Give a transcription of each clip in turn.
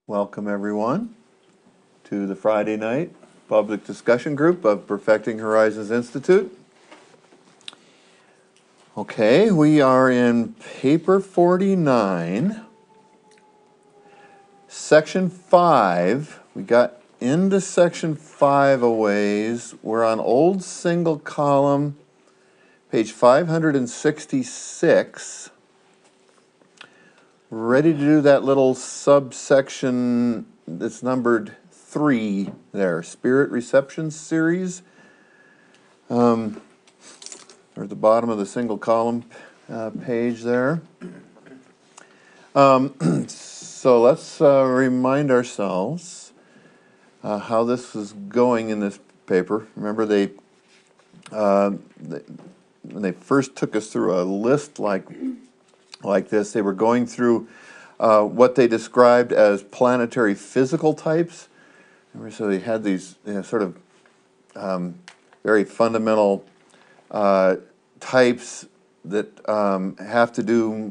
Welcome everyone to the Friday night public discussion group of Perfecting Horizons Institute. Okay, we are in paper 49, section 5. We got into section 5 a ways. We're on old single column, page 566. Ready to do that little subsection that's numbered 3 there, Spirit Reception Series. Or at the bottom of the single column page there. So let's remind ourselves how this is going in this paper. Remember when they first took us through a list like this, they were going through what they described as planetary physical types. So they had these sort of very fundamental types that have to do,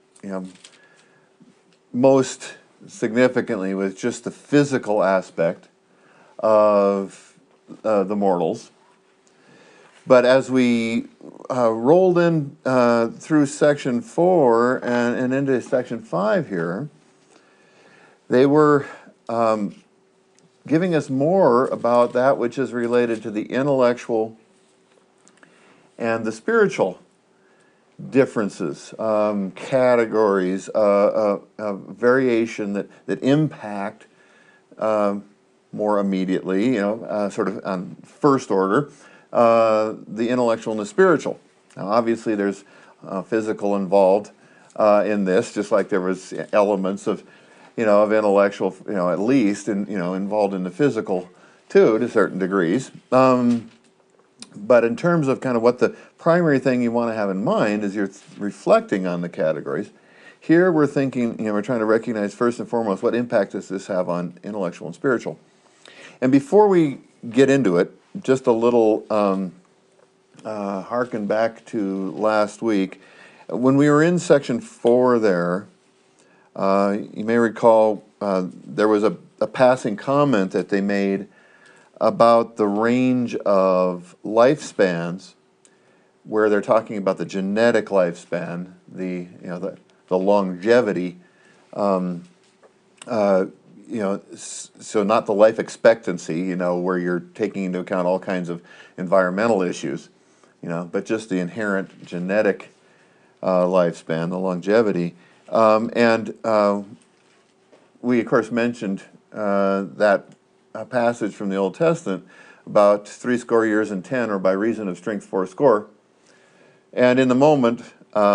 most significantly with just the physical aspect of the mortals. But as we rolled in through section 4 and into section 5 here, they were giving us more about that which is related to the intellectual and the spiritual differences, categories, variation that impact more immediately, sort of on first order, the intellectual and the spiritual. Now, obviously, there's physical involved in this, just like there was elements of, of intellectual, at least, and involved in the physical too, to certain degrees. But in terms of kind of what the primary thing you want to have in mind as you're reflecting on the categories, here we're thinking, we're trying to recognize first and foremost what impact does this have on intellectual and spiritual. And before we get into it, just a little harken back to last week. When we were in section 4 there, you may recall there was a passing comment that they made about the range of lifespans, where they're talking about the genetic lifespan, the longevity, so not the life expectancy, where you're taking into account all kinds of environmental issues, but just the inherent genetic lifespan, the longevity. And we, of course, mentioned that passage from the Old Testament about 70 years and 10, or by reason of strength 80. And in the moment,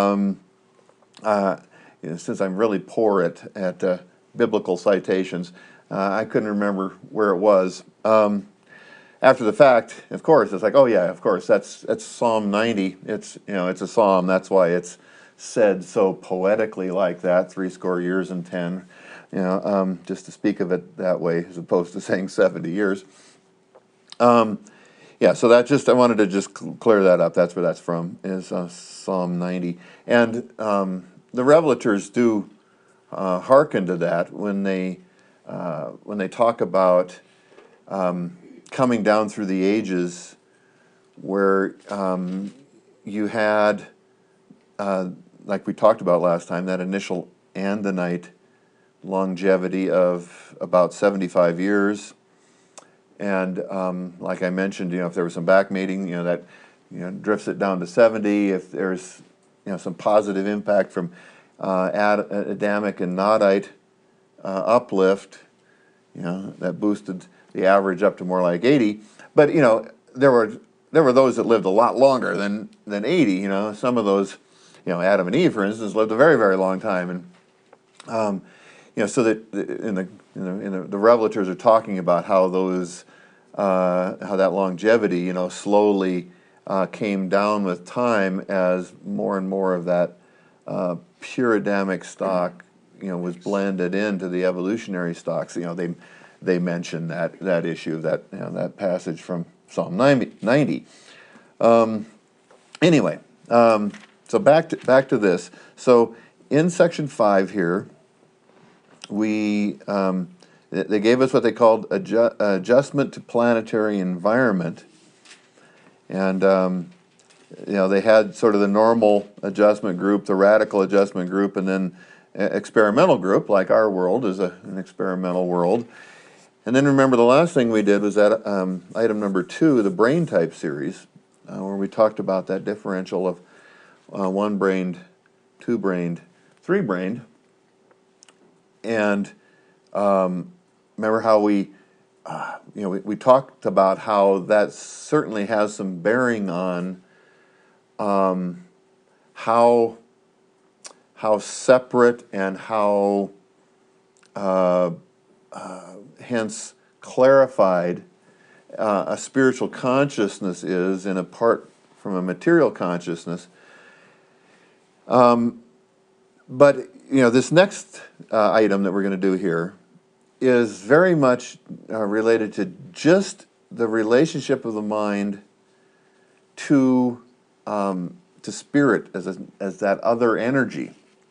since I'm really poor at biblical citations, I couldn't remember where it was. After the fact, of course, it's like, oh yeah, of course, that's Psalm 90. It's it's a psalm. That's why it's said so poetically like that, 70 years and 10. Just to speak of it that way, as opposed to saying 70 years. So I wanted to just clear that up. That's where that's from, is Psalm 90. And the Revelators do hearken to that when they talk about coming down through the ages, where you had, like we talked about last time, that initial Andonite longevity of about 75 years. And like I mentioned, if there was some backmating, that drifts it down to 70. If there's some positive impact from Adamic and Nodite uplift, that boosted the average up to more like 80. But there were those that lived a lot longer than 80. Some of those, Adam and Eve, for instance, lived a very, very long time. And so that the Revelators are talking about how those how that longevity, slowly came down with time as more and more of that pure Adamic stock, was blended into the evolutionary stocks. They mention that issue, that passage from Psalm 90. Anyway, so back to this. So in section 5 here, they gave us what they called adjustment to planetary environment, and they had sort of the normal adjustment group, the radical adjustment group, and then experimental group, like our world is an experimental world. And then remember, the last thing we did was that item number 2, the brain type series, where we talked about that differential of one-brained, two-brained, three-brained. And remember how we talked about how that certainly has some bearing on how separate and how hence clarified a spiritual consciousness is and apart from a material consciousness. But this next item that we're going to do here is very much related to just the relationship of the mind to spirit as that other energy.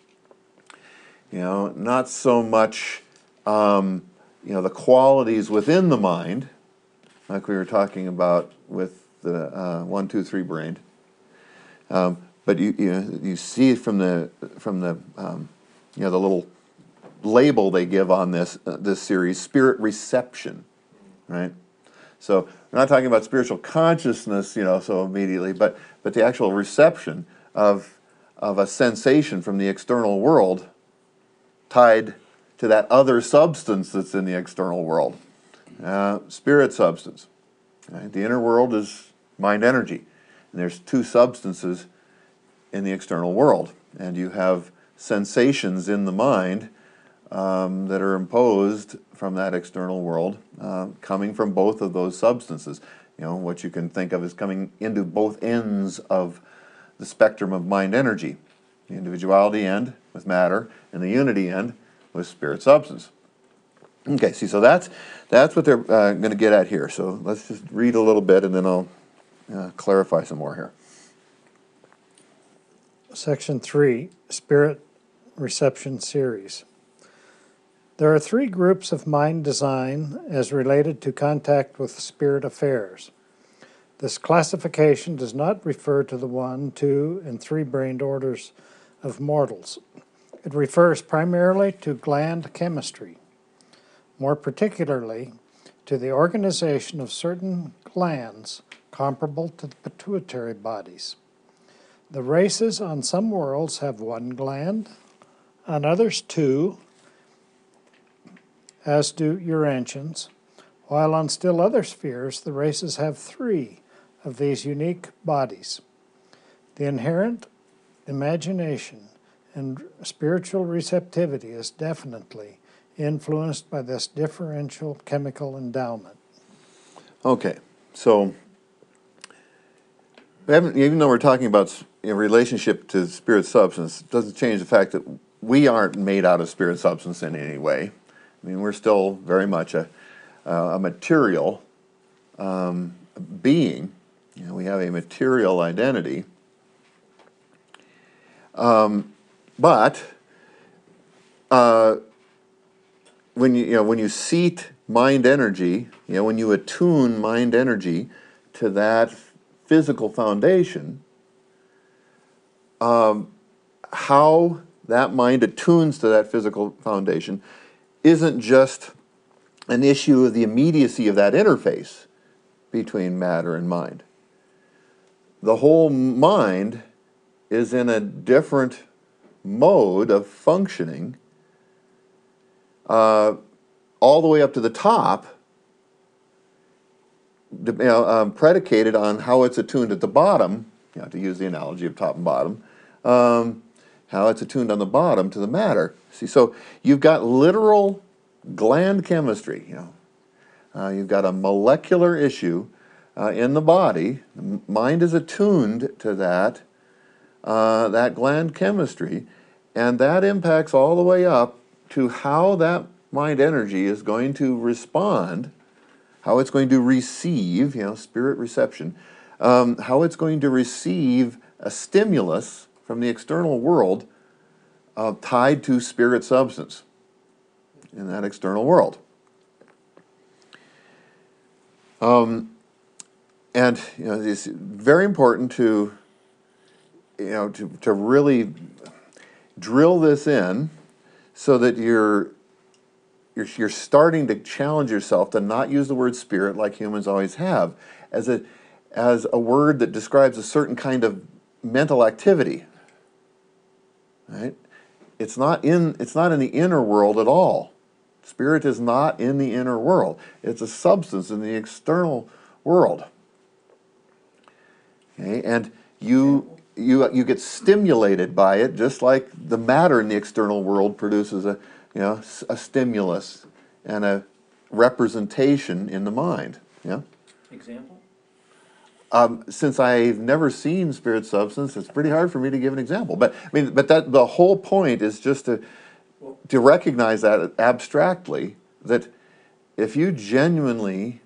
Not so much the qualities within the mind, like we were talking about with the 1, 2, 3 brain. But you see from the the little label they give on this series, spirit reception, right? So we're not talking about spiritual consciousness, so immediately, but the actual reception of a sensation from the external world tied to that other substance that's in the external world, spirit substance. Right? The inner world is mind energy, and there's 2 substances in the external world, and you have sensations in the mind that are imposed from that external world, coming from both of those substances. What you can think of as coming into both ends of the spectrum of mind energy, the individuality end with matter, and the unity end with spirit substance. Okay, so that's what they're going to get at here. So let's just read a little bit, and then I'll clarify some more here. Section 3, Spirit Reception Series. There are 3 groups of mind design as related to contact with spirit affairs. This classification does not refer to the 1, 2, and 3-brained orders of mortals. It refers primarily to gland chemistry, more particularly to the organization of certain glands comparable to the pituitary bodies. The races on some worlds have 1 gland, on others 2, as do Urantians, while on still other spheres the races have 3 of these unique bodies. The inherent imagination and spiritual receptivity is definitely influenced by this differential chemical endowment. Okay, so even though we're talking about relationship to spirit substance, it doesn't change the fact that we aren't made out of spirit substance in any way. I mean, we're still very much a material being. We have a material identity. But when you seat mind energy, when you attune mind energy to that physical foundation, how that mind attunes to that physical foundation isn't just an issue of the immediacy of that interface between matter and mind. The whole mind is in a different mode of functioning all the way up to the top, predicated on how it's attuned at the bottom, to use the analogy of top and bottom, how it's attuned on the bottom to the matter. See, so you've got literal gland chemistry, you've got a molecular issue in the body. The mind is attuned to that gland chemistry, and that impacts all the way up to how that mind energy is going to respond, how it's going to receive, spirit reception, how it's going to receive a stimulus from the external world tied to spirit substance. in that external world. And it's very important to really drill this in, so that you're starting to challenge yourself to not use the word spirit like humans always have, as a word that describes a certain kind of mental activity. Right? It's not in the inner world at all. Spirit is not in the inner world. It's a substance in the external world. Okay? And you get stimulated by it, just like the matter in the external world produces a stimulus and a representation in the mind. Yeah. Example? Since I've never seen spirit substance, it's pretty hard for me to give an example. But that the whole point is just to recognize that abstractly, that if you genuinely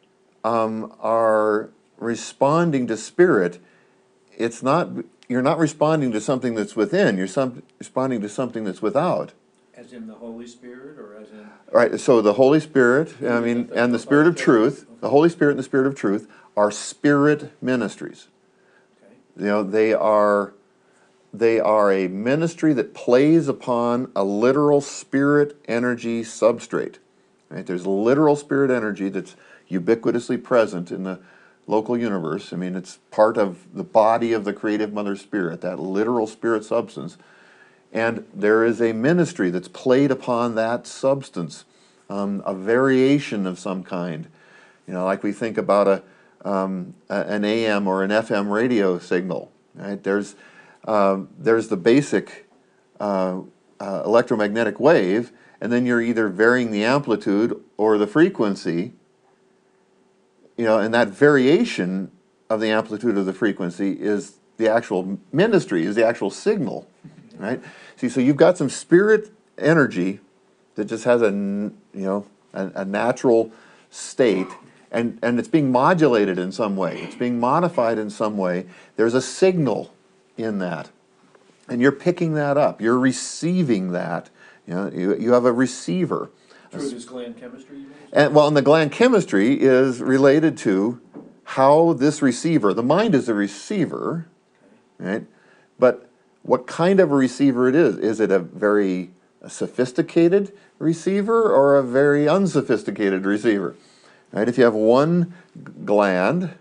are responding to spirit, you're not responding to something that's within. You're responding to something that's without. As in the Holy Spirit, or as in... Right. So the Holy Spirit, and the Spirit of Truth, the Holy Spirit and the Spirit of Truth are spirit ministries. Okay. They are a ministry that plays upon a literal spirit energy substrate. Right? There's literal spirit energy that's ubiquitously present in the local universe. It's part of the body of the creative Mother Spirit, that literal spirit substance. And there is a ministry that's played upon that substance, a variation of some kind. Like we think about an AM or an FM radio signal. Right? There's the basic electromagnetic wave, and then you're either varying the amplitude or the frequency. And that variation of the amplitude of the frequency is the actual ministry, is the actual signal, right? See, so you've got some spirit energy that just has a natural state, and it's being modulated in some way. It's being modified in some way. There's a signal in that, and you're picking that up. You're receiving that. You have a receiver. Through this gland chemistry, you mean? And the gland chemistry is related to how this receiver, the mind is a receiver, right? But what kind of a receiver it is? Is it a very sophisticated receiver or a very unsophisticated receiver? Right? If you have one gland,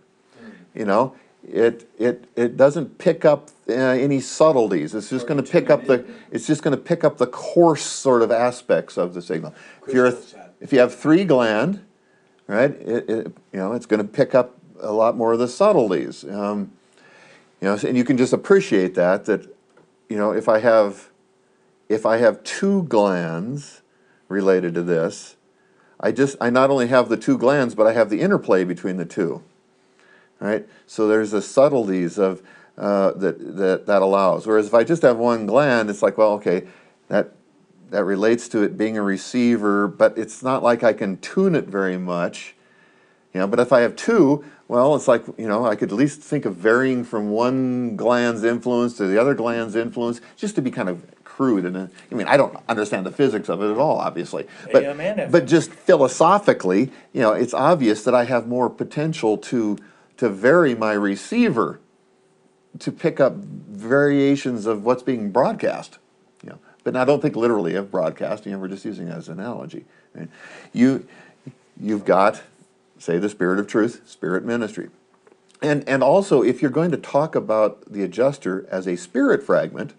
it doesn't pick up any subtleties. It's just going to pick up the coarse sort of aspects of the signal. If you have three gland, right, it's going to pick up a lot more of the subtleties. And you can just appreciate that if I have two glands related to this, I not only have the two glands, but I have the interplay between the two. Right? So there's the subtleties of that allows. Whereas if I just have one gland, it's like, well, okay, that relates to it being a receiver, but it's not like I can tune it very much. But if I have two, well, it's like, I could at least think of varying from one gland's influence to the other gland's influence, just to be kind of crude. And I don't understand the physics of it at all, obviously. But just philosophically, it's obvious that I have more potential to vary my receiver to pick up variations of what's being broadcast. But I don't think literally of broadcasting. We're just using it as an analogy. Right? You've got, say, the Spirit of Truth, Spirit Ministry. And also, if you're going to talk about the adjuster as a spirit fragment,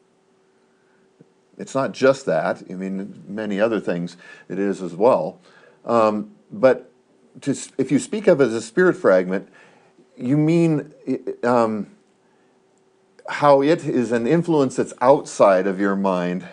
it's not just that. Many other things it is as well. But if you speak of it as a spirit fragment, you mean how it is an influence that's outside of your mind.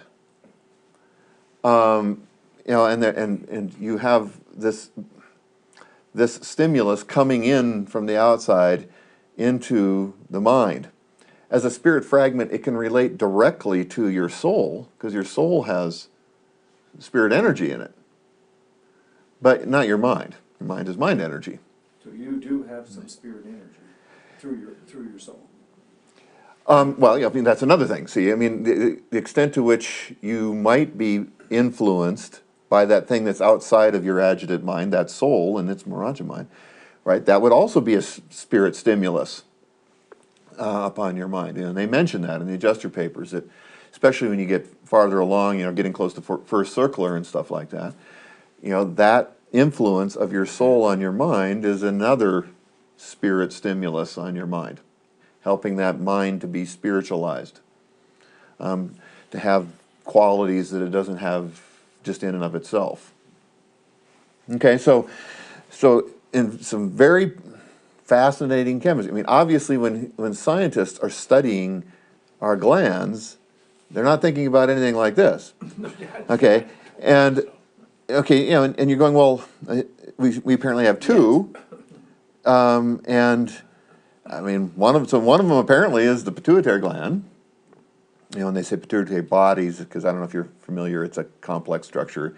And you have this stimulus coming in from the outside into the mind. As a spirit fragment, it can relate directly to your soul, because your soul has spirit energy in it, but not your mind. Your mind is mind energy. So you do have some spirit energy through your soul. Well, that's another thing. See, the extent to which you might be influenced by that thing that's outside of your agitated mind, that soul and its Maharaja mind, right? That would also be a spirit stimulus upon your mind. And they mention that in the adjuster papers, that especially when you get farther along, getting close to first circular and stuff like that, that influence of your soul on your mind is another spirit stimulus on your mind, helping that mind to be spiritualized, to have qualities that it doesn't have just in and of itself. Okay, so in some very fascinating chemistry. I mean, obviously, when scientists are studying our glands, they're not thinking about anything like this. Okay, and and you're going, well, we apparently have two, and I mean, one of them apparently is the pituitary gland. And they say pituitary bodies because I don't know if you're familiar. It's a complex structure,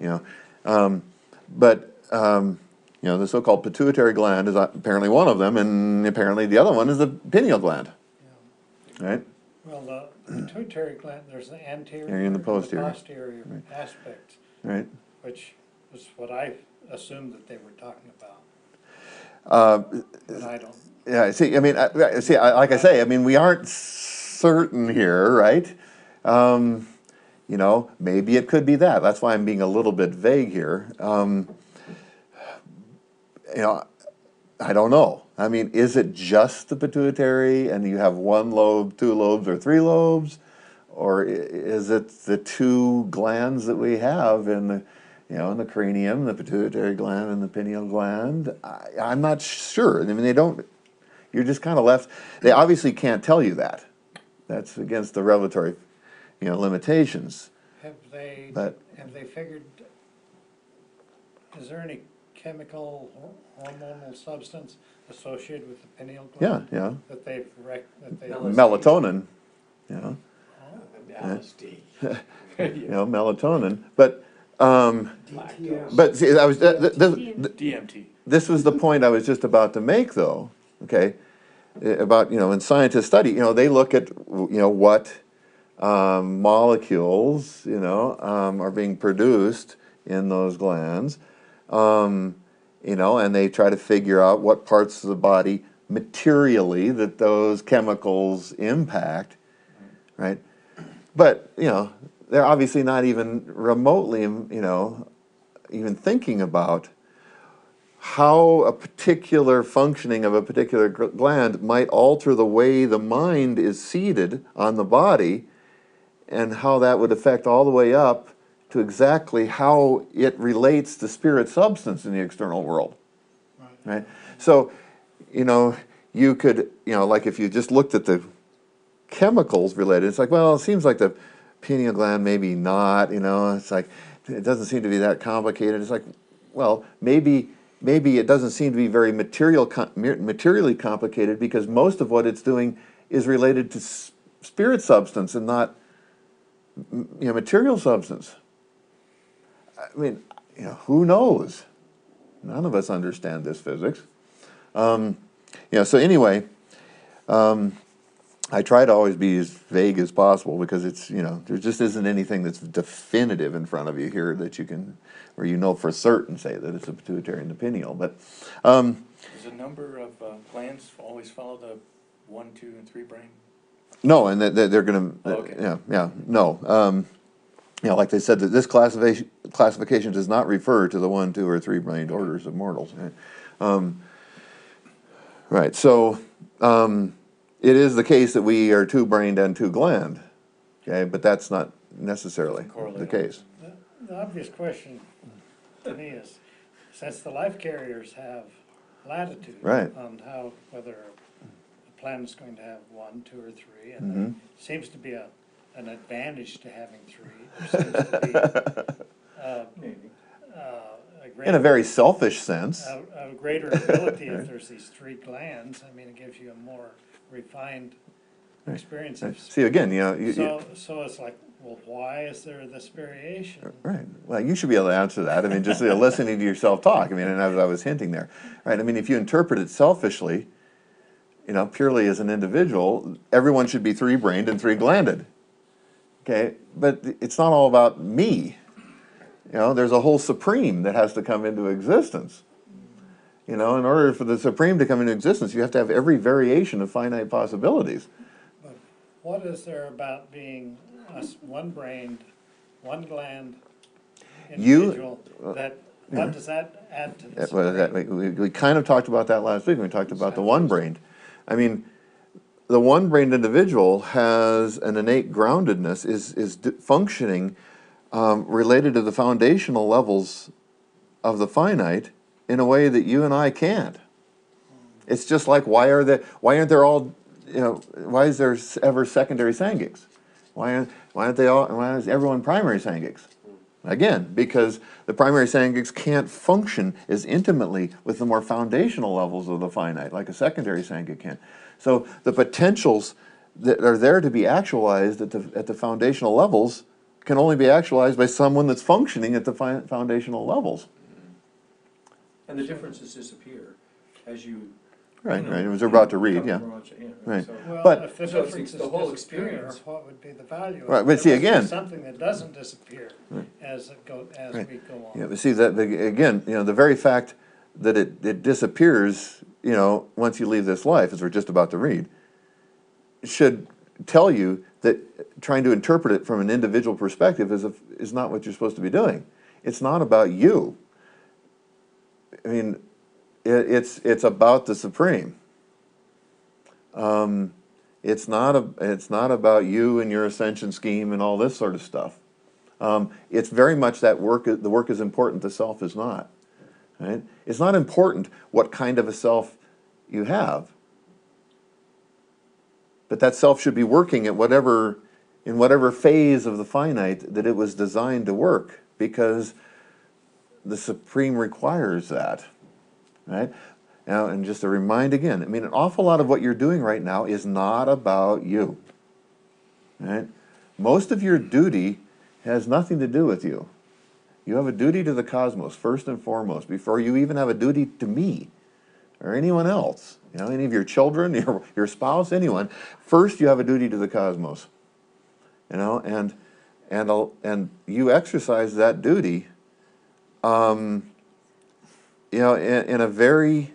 but. The so-called pituitary gland is apparently one of them, and apparently the other one is the pineal gland. Yeah. Right? Well, the pituitary gland, there's the anterior and the posterior, posterior aspect, right? Which was what I assumed that they were talking about. But I don't. Yeah, see, I mean, like I say, I mean, we aren't certain here, right? Maybe it could be that. That's why I'm being a little bit vague here. I don't know. I mean, is it just the pituitary and you have one lobe, two lobes, or three lobes? Or is it the two glands that we have in the, in the cranium, the pituitary gland and the pineal gland? I'm not sure. I mean, you're just kind of left, they obviously can't tell you that. That's against the revelatory, limitations. Have they figured, is there any chemical hormonal substance associated with the pineal gland? Yeah. That they've melatonin, LSD. melatonin. But see, I was DMT. This was the point I was just about to make, though. Okay, about when scientists study, they look at what molecules are being produced in those glands. And they try to figure out what parts of the body materially that those chemicals impact, right? But, they're obviously not even remotely, even thinking about how a particular functioning of a particular gland might alter the way the mind is seated on the body and how that would affect all the way up to exactly how it relates to spirit substance in the external world, right? So, you could, like if you just looked at the chemicals related, it's like, well, it seems like the pineal gland maybe not, it's like, it doesn't seem to be that complicated. It's like, well, maybe it doesn't seem to be very materially complicated because most of what it's doing is related to spirit substance and not, material substance. I mean, who knows? None of us understand this physics. So anyway, I try to always be as vague as possible because it's, there just isn't anything that's definitive in front of you here that you can, or for certain say that it's a pituitary and the pineal. But Does the number of glands always follow the 1, 2, and 3 brain? no, and they're going to, Okay. no. Like they said, that this classification does not refer to the 1, 2, or 3 brained orders of mortals. Right. So it is the case that we are 2-brained and 2-gland. Okay, but that's not necessarily the case. The obvious question to me is, since the life carriers have latitude Right. on whether a planet is going to have 1, 2, or 3, and there seems to be an advantage to having 3. There seems to be Maybe. In a very selfish sense. a greater ability if there's these 3 glands. I mean, it gives you a more refined experience. See, again, So it's like, well, why is there this variation? Right. Well, you should be able to answer that. I mean, just listening to yourself talk. I mean, and as I was hinting there, right? I mean, if you interpret it selfishly, purely as an individual, everyone should be 3-brained and 3-glanded. Okay, but it's not all about me. You know, there's a whole supreme that has to come into existence. You know, in order for the supreme to come into existence, you have to have every variation of finite possibilities. But what is there about being one-brained, one-gland individual that, what does that add to the Well, supreme? we kind of talked about that last week when we talked about the one-brained. I mean, the one-brained individual has an innate groundedness, is functioning related to the foundational levels of the finite in a way that you and I can't. It's just like why aren't there all, you know, why is there ever secondary Sangiks? Why aren't they all? Why is everyone primary Sangiks? Again, because the primary Sangiks can't function as intimately with the more foundational levels of the finite, like a secondary Sangik can. So the potentials that are there to be actualized at the foundational levels can only be actualized by someone that's functioning at the foundational levels. And the differences disappear as you. Right, right. It was about to read, yeah. Right. So, Well, But- if the So it's differences the whole disappear, experience. what would be the value of it? Right, but see, There must be again- something that doesn't disappear as Right. we go on. Yeah, but see that again, you know, the very fact that it disappears, you know, once you leave this life, as we're just about to read, should tell you that trying to interpret it from an individual perspective is not what you're supposed to be doing. It's not about you. I mean, it's about the supreme. It's not about you and your ascension scheme and all this sort of stuff. It's very much that the work is important, the self is not. Right? It's not important what kind of a self you have, but that self should be working at in whatever phase of the finite that it was designed to work, because the supreme requires that. Right? Now, and just to remind again, I mean, an awful lot of what you're doing right now is not about you. Right? Most of your duty has nothing to do with you. You have a duty to the cosmos, first and foremost, before you even have a duty to me or anyone else. You know, any of your children, your spouse, anyone. First, you have a duty to the cosmos. You know, and you exercise that duty, you know, in a very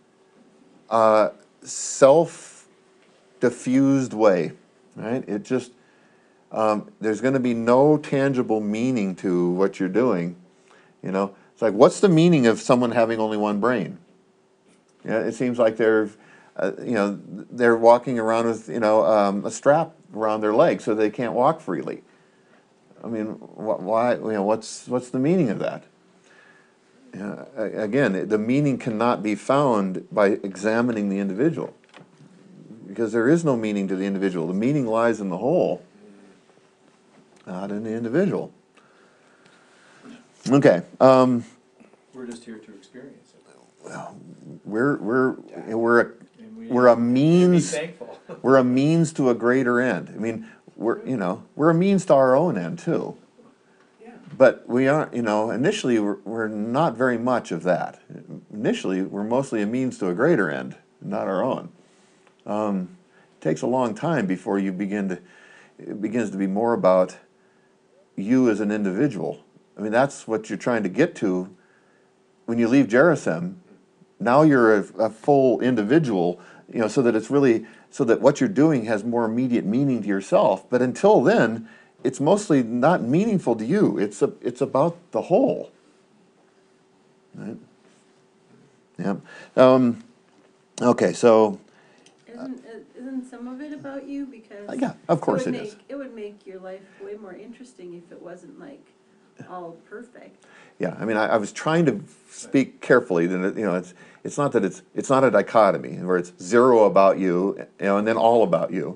self-diffused way, right? It just, there's going to be no tangible meaning to what you're doing, you know? It's like, what's the meaning of someone having only one brain? Yeah, it seems like they're, you know, they're walking around with, you know, a strap around their leg so they can't walk freely. I mean, why, you know, what's the meaning of that? Again, the meaning cannot be found by examining the individual, because there is no meaning to the individual. The meaning lies in the whole, not in the individual. Okay, we're just here to experience it. we're And we're a be means. thankful. We're a means to a greater end. I mean, we're a means to our own end too. Yeah. But we aren't, you know, initially we're not very much of that. Initially, we're mostly a means to a greater end, not our own. It takes a long time before it begins to be more about you as an individual. I mean, that's what you're trying to get to when you leave Gerisem. Now you're a full individual, you know, so that it's really, so that what you're doing has more immediate meaning to yourself. But until then, it's mostly not meaningful to you. It's about the whole. Right? Yeah. Okay, so Isn't some of it about you? Because yeah, of course it is. It would make your life way more interesting if it wasn't like all perfect. Yeah, I mean, I was trying to speak carefully. That, you know, it's not that it's not a dichotomy where it's zero about you, you know, and then all about you.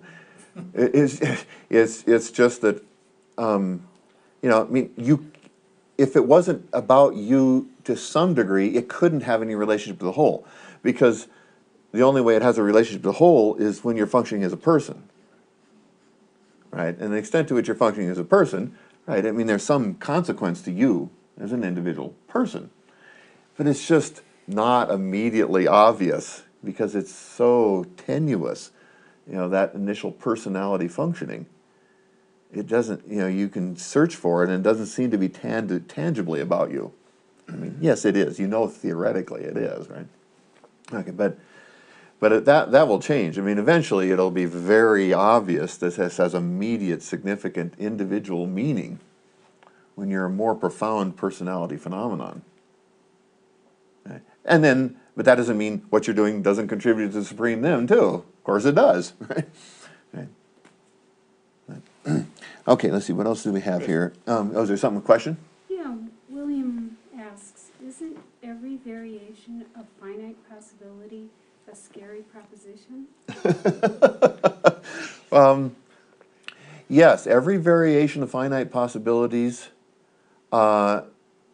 It's just that, you know, I mean, if it wasn't about you to some degree, it couldn't have any relationship to the whole, because the only way it has a relationship to the whole is when you're functioning as a person, right? And the extent to which you're functioning as a person, right? I mean, there's some consequence to you as an individual person, but it's just not immediately obvious because it's so tenuous, you know, that initial personality functioning. it doesn't, you can search for it and it doesn't seem to be tangibly about you. I mean, yes, it is. Theoretically it is, right? Okay, but that will change. I mean, eventually it'll be very obvious that this has immediate, significant individual meaning when you're a more profound personality phenomenon. Okay? But that doesn't mean what you're doing doesn't contribute to the supreme them too. Of course it does, right? Okay, let's see, what else do we have here? Is there a question? Yeah, William asks, isn't every variation of finite possibility a scary proposition? Yes, every variation of finite possibilities to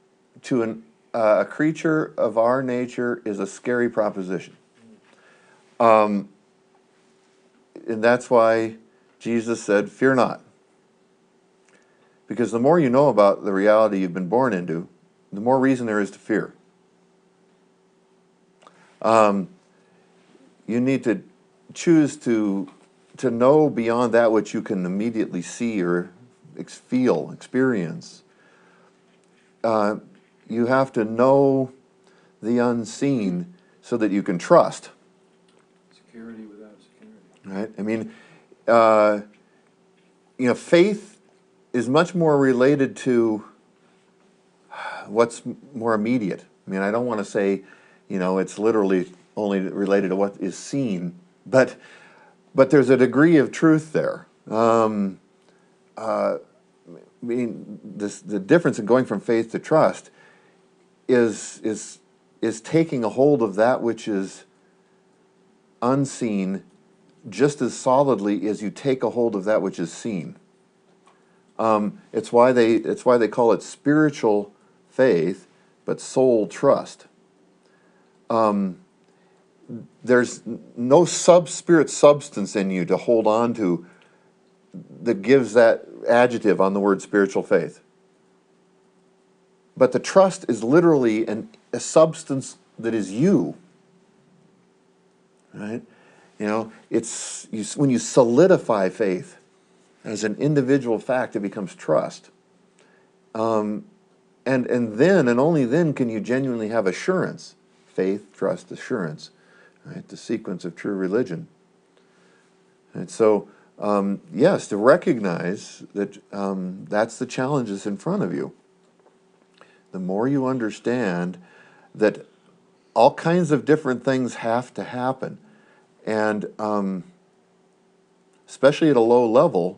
a creature of our nature is a scary proposition. And that's why Jesus said, fear not. Because the more you know about the reality you've been born into, the more reason there is to fear. You need to choose to know beyond that which you can immediately see or feel, experience. You have to know the unseen so that you can trust. Security without security. Right? I mean, faith is much more related to what's more immediate. I mean, I don't want to say, it's literally only related to what is seen, but there's a degree of truth there. The difference in going from faith to trust is taking a hold of that which is unseen just as solidly as you take a hold of that which is seen. It's why they call it spiritual faith, but soul trust. There's no spirit substance in you to hold on to that gives that adjective on the word spiritual faith. But the trust is literally a substance that is you. Right? It's when you solidify faith as an individual fact, it becomes trust. And then, and only then, can you genuinely have assurance. Faith, trust, assurance. Right? The sequence of true religion. And so, yes, to recognize that that's the challenges in front of you. The more you understand that all kinds of different things have to happen, and especially at a low level,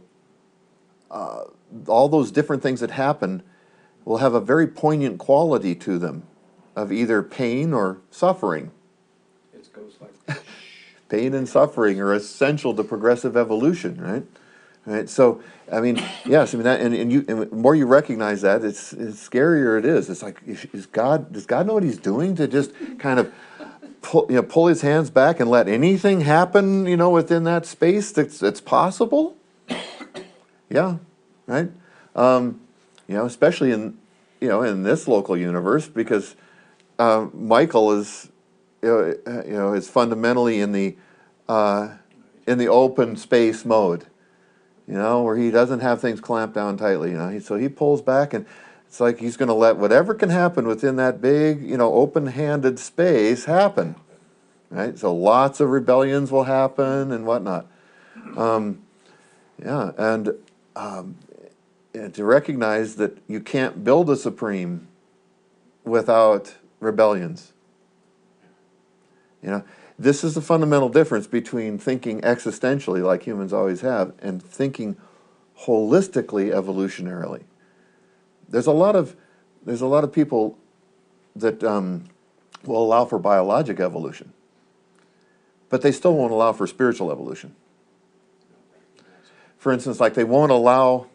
all those different things that happen will have a very poignant quality to them of either pain or suffering. It goes like Pain and suffering are essential to progressive evolution, right? Right. So, I mean, yes, I mean that, and the more you recognize that, it's scarier it is. It's like, does God know what He's doing to just kind of pull His hands back and let anything happen, within that space that's possible? Yeah, right. Especially in this local universe, because Michael is is fundamentally in the open space mode, where he doesn't have things clamped down tightly. So he pulls back, and it's like he's going to let whatever can happen within that big, open-handed space happen, right? So lots of rebellions will happen and whatnot. And to recognize that you can't build a supreme without rebellions. This is the fundamental difference between thinking existentially, like humans always have, and thinking holistically, evolutionarily. There's a lot of people that will allow for biologic evolution, but they still won't allow for spiritual evolution. For instance, like they won't allow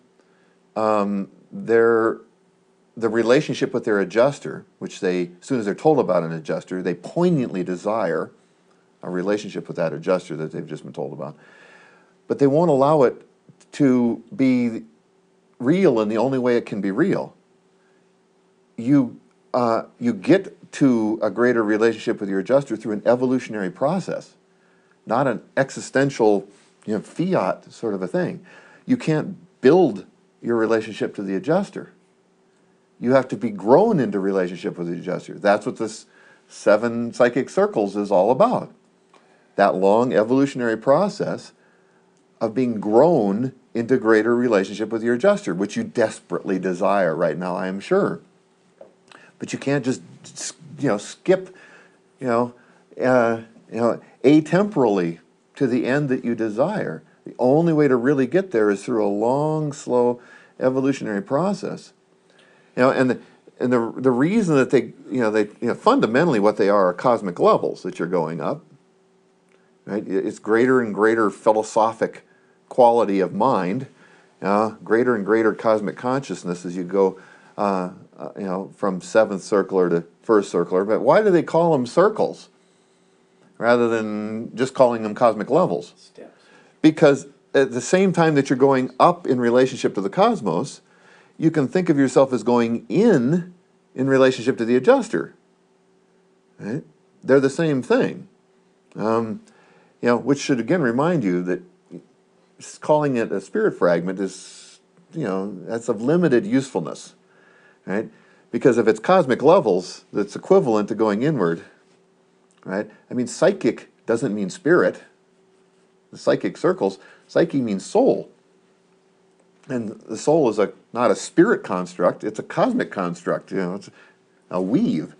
the relationship with their adjuster, which as soon as they're told about an adjuster, they poignantly desire a relationship with that adjuster that they've just been told about. But they won't allow it to be real in the only way it can be real. You get to a greater relationship with your adjuster through an evolutionary process, not an existential fiat sort of a thing. You can't build your relationship to the adjuster. You have to be grown into relationship with the adjuster. That's what this 7 psychic circles is all about. That long evolutionary process of being grown into greater relationship with your adjuster, which you desperately desire right now, I am sure. But you can't just, skip, atemporally to the end that you desire. The only way to really get there is through a long, slow evolutionary process. And the reason that they fundamentally what they are cosmic levels that you're going up. Right? It's greater and greater philosophic quality of mind, greater and greater cosmic consciousness as you go, from 7th circular to 1st circular. But why do they call them circles rather than just calling them cosmic levels? Steps. Because at the same time that you're going up in relationship to the cosmos, you can think of yourself as going in relationship to the adjuster. Right? They're the same thing. Which should again remind you that calling it a spirit fragment is, that's of limited usefulness, right? Because if it's cosmic levels, that's equivalent to going inward, right? I mean, psychic doesn't mean spirit. The psychic circles, psyche means soul. And the soul is not a spirit construct, it's a cosmic construct, it's a weave,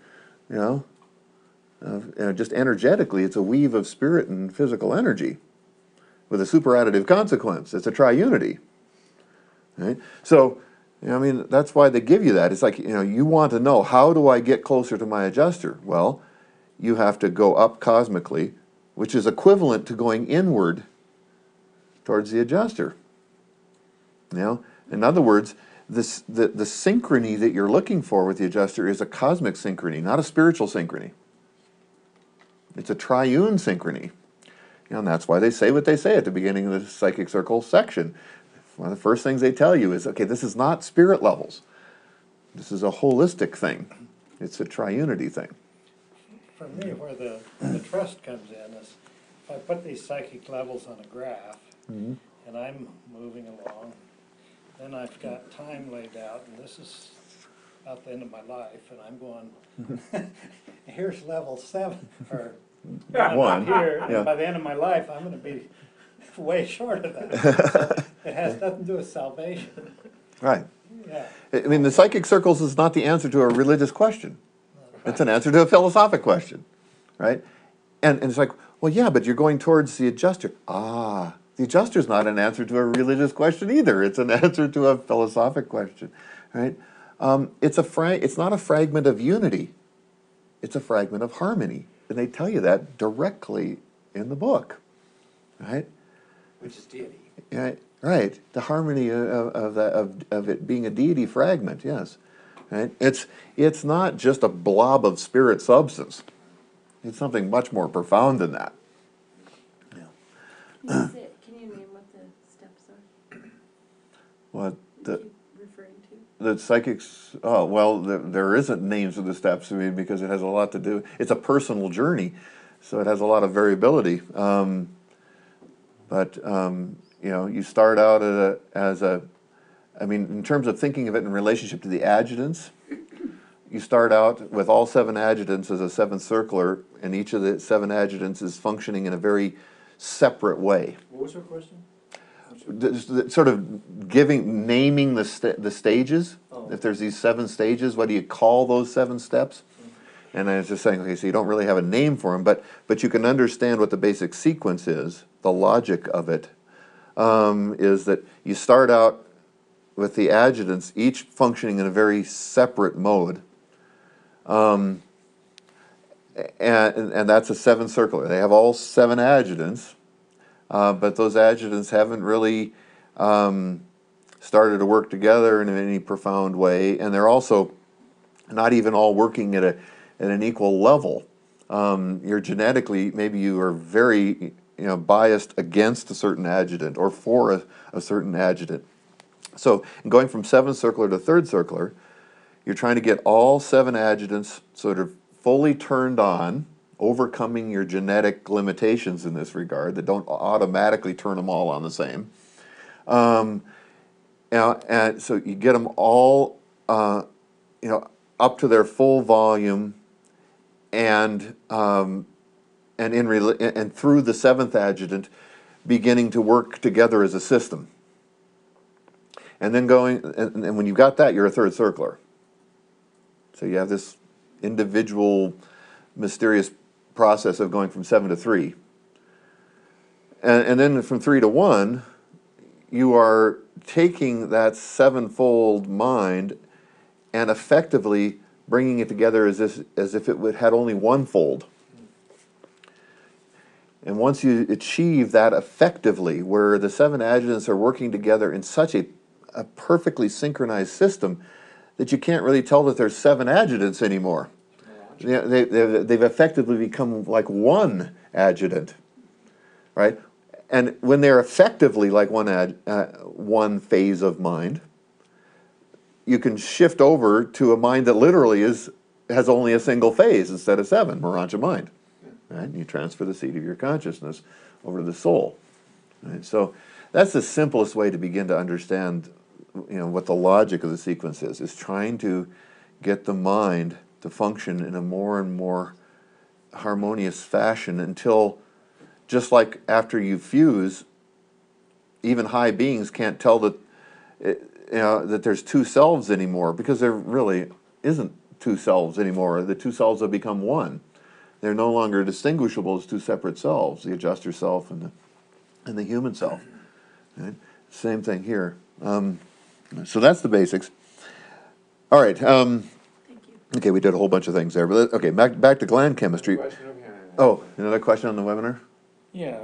just energetically, it's a weave of spirit and physical energy with a superadditive consequence. It's a triunity. Right? So, that's why they give you that. It's like, you want to know, how do I get closer to my adjuster? Well, you have to go up cosmically, which is equivalent to going inward towards the adjuster. In other words, the synchrony that you're looking for with the adjuster is a cosmic synchrony, not a spiritual synchrony. It's a triune synchrony. And that's why they say what they say at the beginning of the Psychic Circle section. One of the first things they tell you is, okay, this is not spirit levels. This is a holistic thing. It's a triunity thing. For me, where the trust comes in is if I put these psychic levels on a graph, and I'm moving along, then I've got time laid out, and this is about the end of my life, and I'm going, here's level 7, or One. here, Yeah. and by the end of my life, I'm going to be way short of that. So it has nothing to do with salvation. Right. Yeah. I mean, the Psychic Circles is not the answer to a religious question. It's an answer to a philosophic question, right? And it's like, well, yeah, but you're going towards the adjuster. The adjuster's not an answer to a religious question either. It's an answer to a philosophic question, right? It's not a fragment of unity. It's a fragment of harmony. And they tell you that directly in the book, right? Which is deity. Right. The harmony of it being a deity fragment, yes. Right? It's not just a blob of spirit substance. It's something much more profound than that. Can you name what the steps are? What the Keep referring to? the psychics? Oh well, there isn't names of the steps. I mean, because it has a lot to do. It's a personal journey, so it has a lot of variability. But you start out in terms of thinking of it in relationship to the adjutants, you start out with all 7 adjutants as a 7th circular, and each of the 7 adjutants is functioning in a very separate way. What was her question? Sort of naming the stages. Oh. If there's these 7 stages, what do you call those 7 steps? And I was just saying, okay, so you don't really have a name for them, but you can understand what the basic sequence is. The logic of it is that you start out with the adjutants, each functioning in a very separate mode. And that's a 7 circular. They have all 7 adjutants, but those adjutants haven't really started to work together in any profound way, and they're also not even all working at an equal level. You're genetically, maybe you are very biased against a certain adjutant or for a certain adjutant. So going from 7th circular to 3rd circular, you're trying to get all 7 adjutants sort of fully turned on, overcoming your genetic limitations in this regard that don't automatically turn them all on the same. and so you get them all, up to their full volume, and and through the seventh adjutant, beginning to work together as a system. And then and when you've got that, you're a third circler. So you have this individual, mysterious process of going from 7 to 3. And then from 3 to 1, you are taking that sevenfold mind and effectively bringing it together as if it had only one fold. And once you achieve that effectively, where the 7 adjutants are working together in such a perfectly synchronized system that you can't really tell that there's 7 adjutants anymore. Yeah, they've effectively become like one adjutant, right? And when they're effectively like one phase of mind, you can shift over to a mind that literally has only a single phase instead of 7, Morancha mind. Right? And you transfer the seat of your consciousness over to the soul. Right? So that's the simplest way to begin to understand, what the logic of the sequence is trying to get the mind to function in a more and more harmonious fashion until, just like after you fuse, even high beings can't tell that that there's 2 selves anymore, because there really isn't 2 selves anymore. The 2 selves have become one. They're no longer distinguishable as 2 separate selves, the adjuster self and the human self. Right? Same thing here. So that's the basics. All right. Thank you. Okay, we did a whole bunch of things there. But okay, back to gland chemistry. Oh, another question on the webinar? Yeah,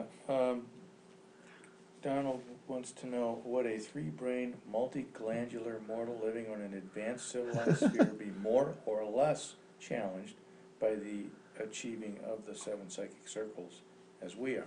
Donald wants to know, would a 3-brain, multi-glandular mortal living on an advanced civilized sphere be more or less challenged by the achieving of the 7 psychic circles as we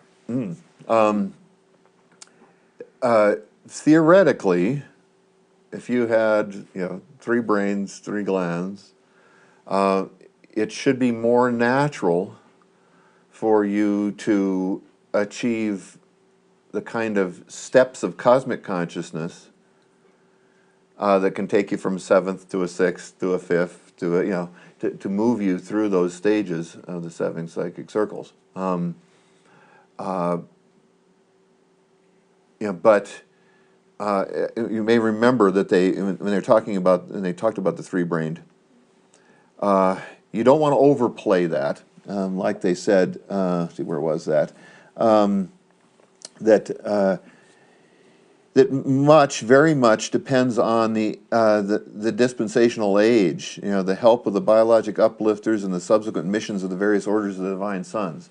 are? Theoretically, if you had 3 brains, 3 glands, it should be more natural for you to achieve the kind of steps of cosmic consciousness that can take you from 7th to a 6th to a 5th to move you through those stages of the 7 psychic circles. But you may remember that when they talked about the 3-brained, you don't want to overplay that. Like they said, see, where was that? That very much depends on the dispensational age, the help of the biologic uplifters and the subsequent missions of the various orders of the divine sons.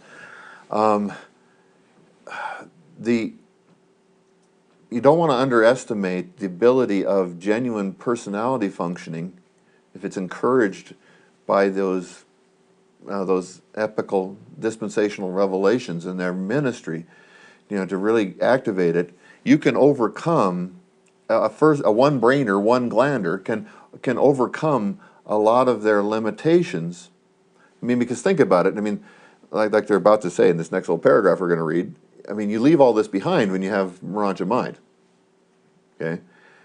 You don't want to underestimate the ability of genuine personality functioning if it's encouraged by those epical dispensational revelations in their ministry, to really activate it. You can overcome a one-brainer, one-glander can overcome a lot of their limitations. Because think about it. Like they're about to say in this next little paragraph we're going to read. You leave all this behind when you have Morancha mind. Okay,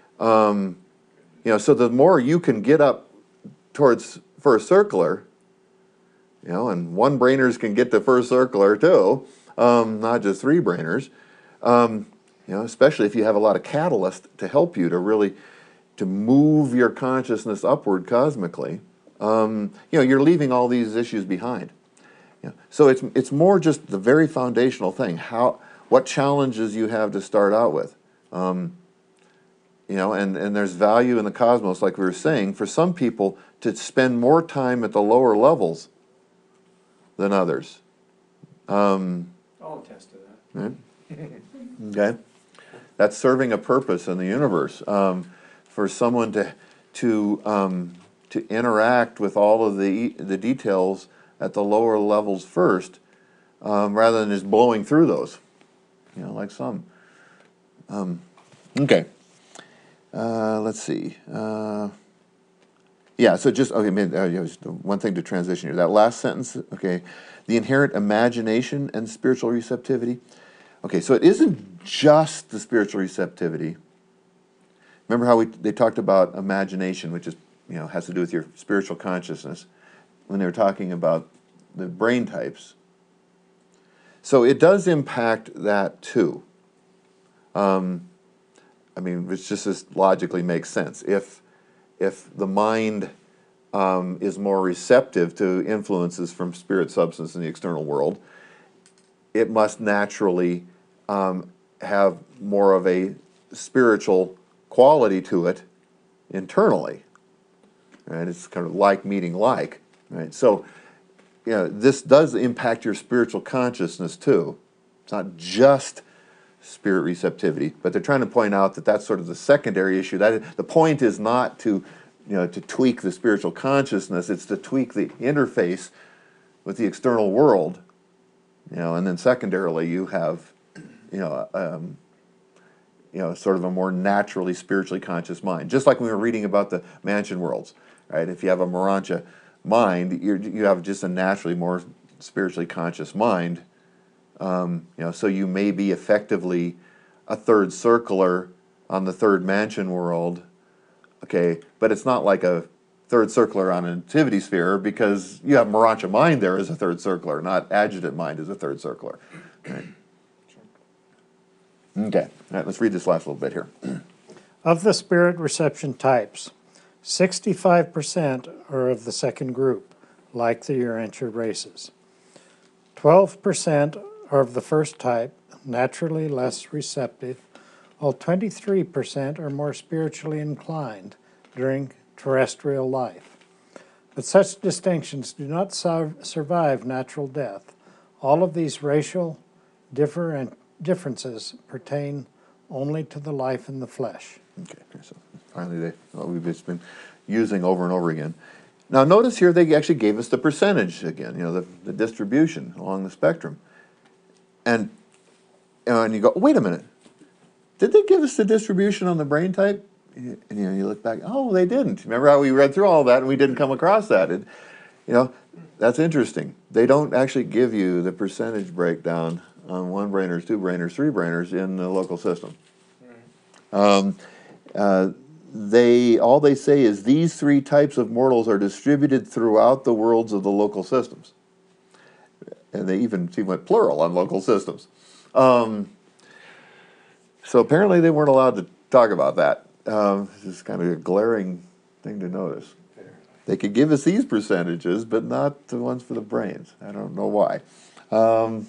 so the more you can get up towards first circular, and 1-brainers can get to first circular too, not just 3-brainers. Especially if you have a lot of catalyst to help you to move your consciousness upward cosmically. You're leaving all these issues behind. So it's more just the very foundational thing. What challenges you have to start out with. And there's value in the cosmos, like we were saying, for some people to spend more time at the lower levels than others. I'll attest to that. Right? Okay, that's serving a purpose in the universe. For someone to interact with all of the details at the lower levels first, rather than just blowing through those, like some. Okay. Let's see. So just, one thing to transition here. That last sentence, okay, the inherent imagination and spiritual receptivity. Okay, so it isn't just the spiritual receptivity. remember how they talked about imagination, which is, has to do with your spiritual consciousness, when they were talking about the brain types. So it does impact that too. Which just logically makes sense. If the mind is more receptive to influences from spirit substance in the external world, it must naturally have more of a spiritual quality to it internally. Right? It's kind of like meeting like. Right? So, this does impact your spiritual consciousness too. It's not just spirit receptivity, but they're trying to point out that that's sort of the secondary issue. That the point is not to tweak the spiritual consciousness; it's to tweak the interface with the external world. And then secondarily, you have, sort of a more naturally spiritually conscious mind. Just like when we were reading about the mansion worlds, right? If you have a Morontia mind, you have just a naturally more spiritually conscious mind. So you may be effectively a third circler on the third mansion world, okay, but it's not like a third circler on a nativity sphere, because you have Morontia mind there as a third circler, not adjutant mind as a third circler. Right. Okay, all right, let's read this last little bit here. Of the spirit reception types, 65% are of the second group, like the Urantia races. 12% are of the first type, naturally less receptive, while 23% are more spiritually inclined during terrestrial life. But such distinctions do not survive natural death. All of these racial differences pertain only to the life in the flesh. Okay, so finally we've just been using over and over again. Now notice here they actually gave us the percentage again, the distribution along the spectrum. And you go, wait a minute, did they give us the distribution on the brain type? And you look back, oh, they didn't. Remember how we read through all that and we didn't come across that? That's interesting. They don't actually give you the percentage breakdown on one-brainers, two-brainers, three-brainers in the local system. All they say is these three types of mortals are distributed throughout the worlds of the local systems. And they even went plural on local systems. So apparently they weren't allowed to talk about that. This is kind of a glaring thing to notice. They could give us these percentages, but not the ones for the brains. I don't know why. And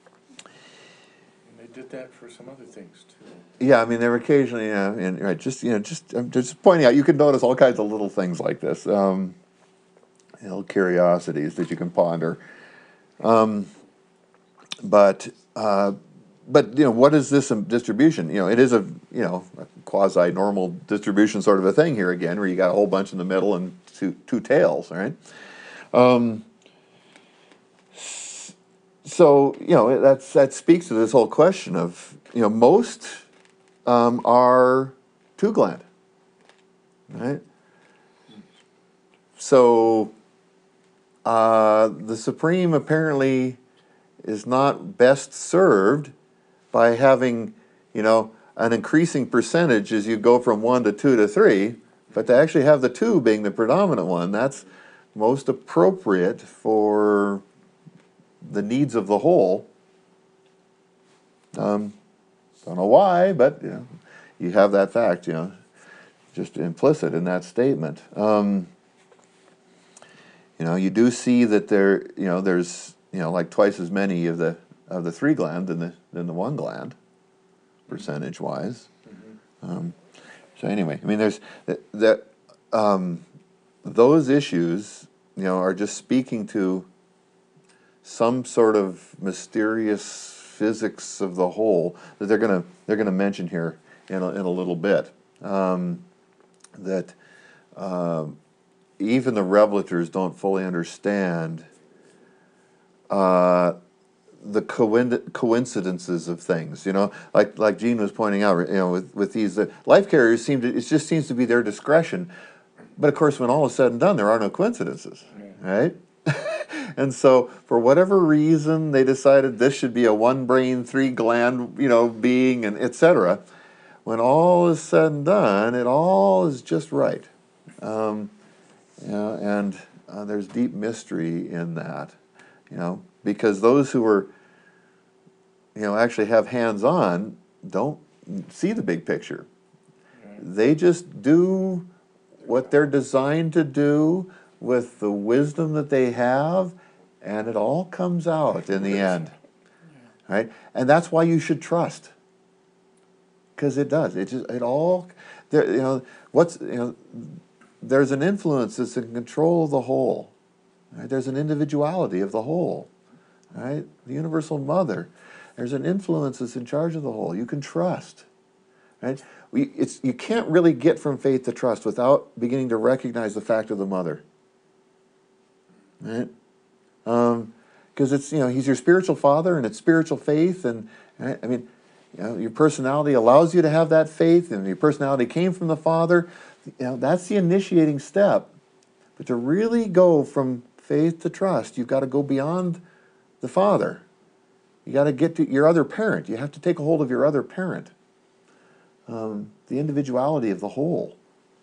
they did that for some other things too. Yeah, there were occasionally, and right, I'm just pointing out. You can notice all kinds of little things like this, little curiosities that you can ponder. But what is this distribution? It is a quasi-normal distribution sort of a thing here again, where you got a whole bunch in the middle and two tails, all right? So that speaks to this whole question of most are two-gland, right? So the Supreme apparently is not best served by having, an increasing percentage as you go from 1 to 2 to 3, but to actually have the 2 being the predominant one. That's most appropriate for the needs of the whole. Don't know why, but you have that fact, just implicit in that statement. You do see that there's like twice as many of the 3 gland than the 1 gland, percentage wise. So anyway, there's those issues, are just speaking to some sort of mysterious physics of the whole that they're gonna mention here in a little bit. That even the revelators don't fully understand the coincidences of things. Like Gene was pointing out. With these life carriers, it just seems to be their discretion. But of course, when all is said and done, there are no coincidences, right? And so, for whatever reason, they decided this should be a 1 brain, 3 gland, being, and etc. when all is said and done, it all is just right. And there's deep mystery in that, because those who are, actually have hands-on don't see the big picture. They just do what they're designed to do with the wisdom that they have, and it all comes out in the end, right? And that's why you should trust, because it does. There's an influence that's in control of the whole. Right? There's an individuality of the whole, right? The universal mother. There's an influence that's in charge of the whole. You can trust, right? You can't really get from faith to trust without beginning to recognize the fact of the mother, right? Because it's he's your spiritual father, and it's spiritual faith, and right? I mean, your personality allows you to have that faith, and your personality came from the Father. That's the initiating step. But to really go from faith to trust, you've got to go beyond the Father. You got to get to your other parent. You have to take a hold of your other parent. The individuality of the whole.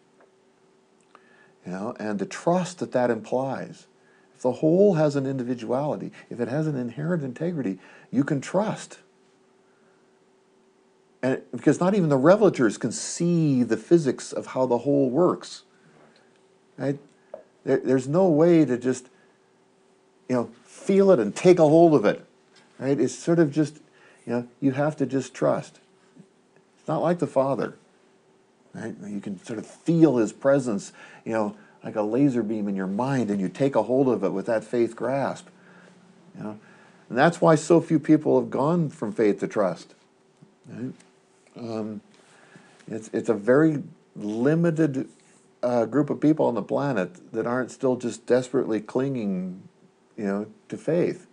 And the trust that implies. If the whole has an individuality, if it has an inherent integrity, you can trust. And because not even the revelators can see the physics of how the whole works. Right? There's no way to just, feel it and take a hold of it. Right? It's sort of just, you have to just trust. It's not like the Father. Right? You can sort of feel his presence, like a laser beam in your mind, and you take a hold of it with that faith grasp. And that's why so few people have gone from faith to trust. Right? It's a very limited group of people on the planet that aren't still just desperately clinging, to faith.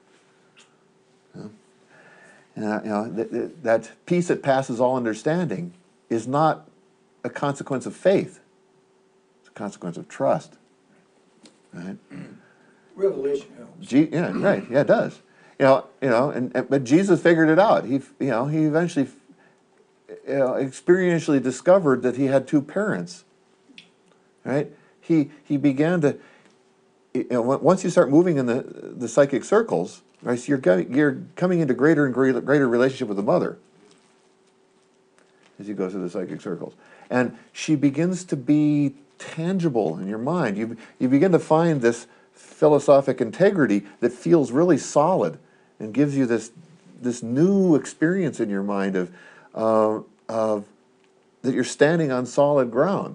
That peace that passes all understanding is not a consequence of faith; it's a consequence of trust. Right? Revelation helps. Right. Yeah, it does. But Jesus figured it out. He eventually experientially discovered that he had two parents. Right? He began to, once you start moving in the psychic circles, right? So you're coming into greater and greater relationship with the mother as you go through the psychic circles, and she begins to be tangible in your mind. You begin to find this philosophic integrity that feels really solid and gives you this new experience in your mind of that you're standing on solid ground.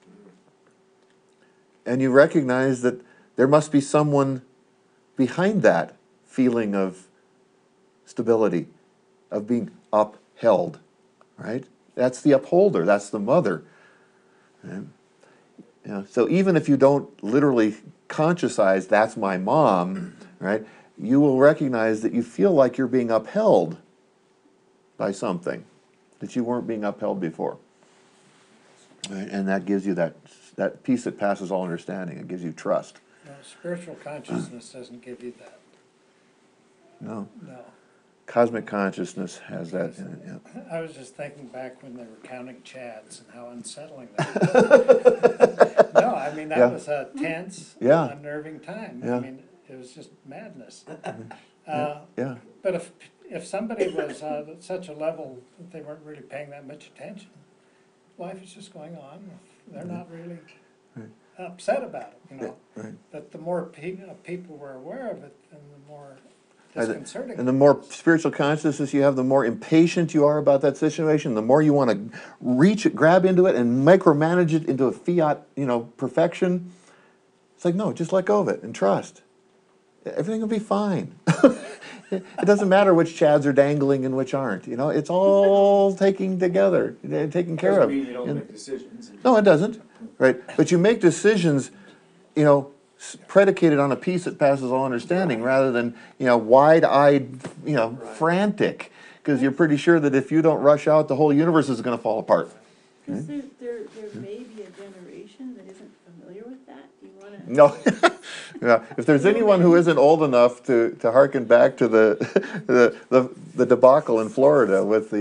And you recognize that there must be someone behind that feeling of stability, of being upheld, right? That's the upholder, that's the mother. Right? So even if you don't literally consciousize, that's my mom, right? You will recognize that you feel like you're being upheld by something that you weren't being upheld before. Right? And that gives you that peace that passes all understanding. It gives you trust. No, spiritual consciousness doesn't give you that. No. No. Cosmic consciousness has that in it, yeah. I was just thinking back when they were counting chads and how unsettling that was. No, I mean, that was a tense, unnerving time. Yeah. I mean, it was just madness. Yeah. But if somebody was at such a level that they weren't really paying that much attention, life is just going on. They're not really upset about it, Right. But the more people were aware of it, and the more disconcerting. And the more spiritual consciousness you have, the more impatient you are about that situation, the more you want to reach it, grab into it, and micromanage it into a fiat, perfection. It's like, no, just let go of it and trust. Everything will be fine. It doesn't matter which chads are dangling and which aren't. It's all taken together, taken care of. Doesn't mean you don't make decisions. No, it doesn't. Right? But you make decisions, predicated on a peace that passes all understanding, rather than wide-eyed, frantic, because you're pretty sure that if you don't rush out, the whole universe is going to fall apart. Because there may be a generation that isn't familiar with that. Do you want to? No. Yeah. If there's anyone who isn't old enough to hearken back to the debacle in Florida with the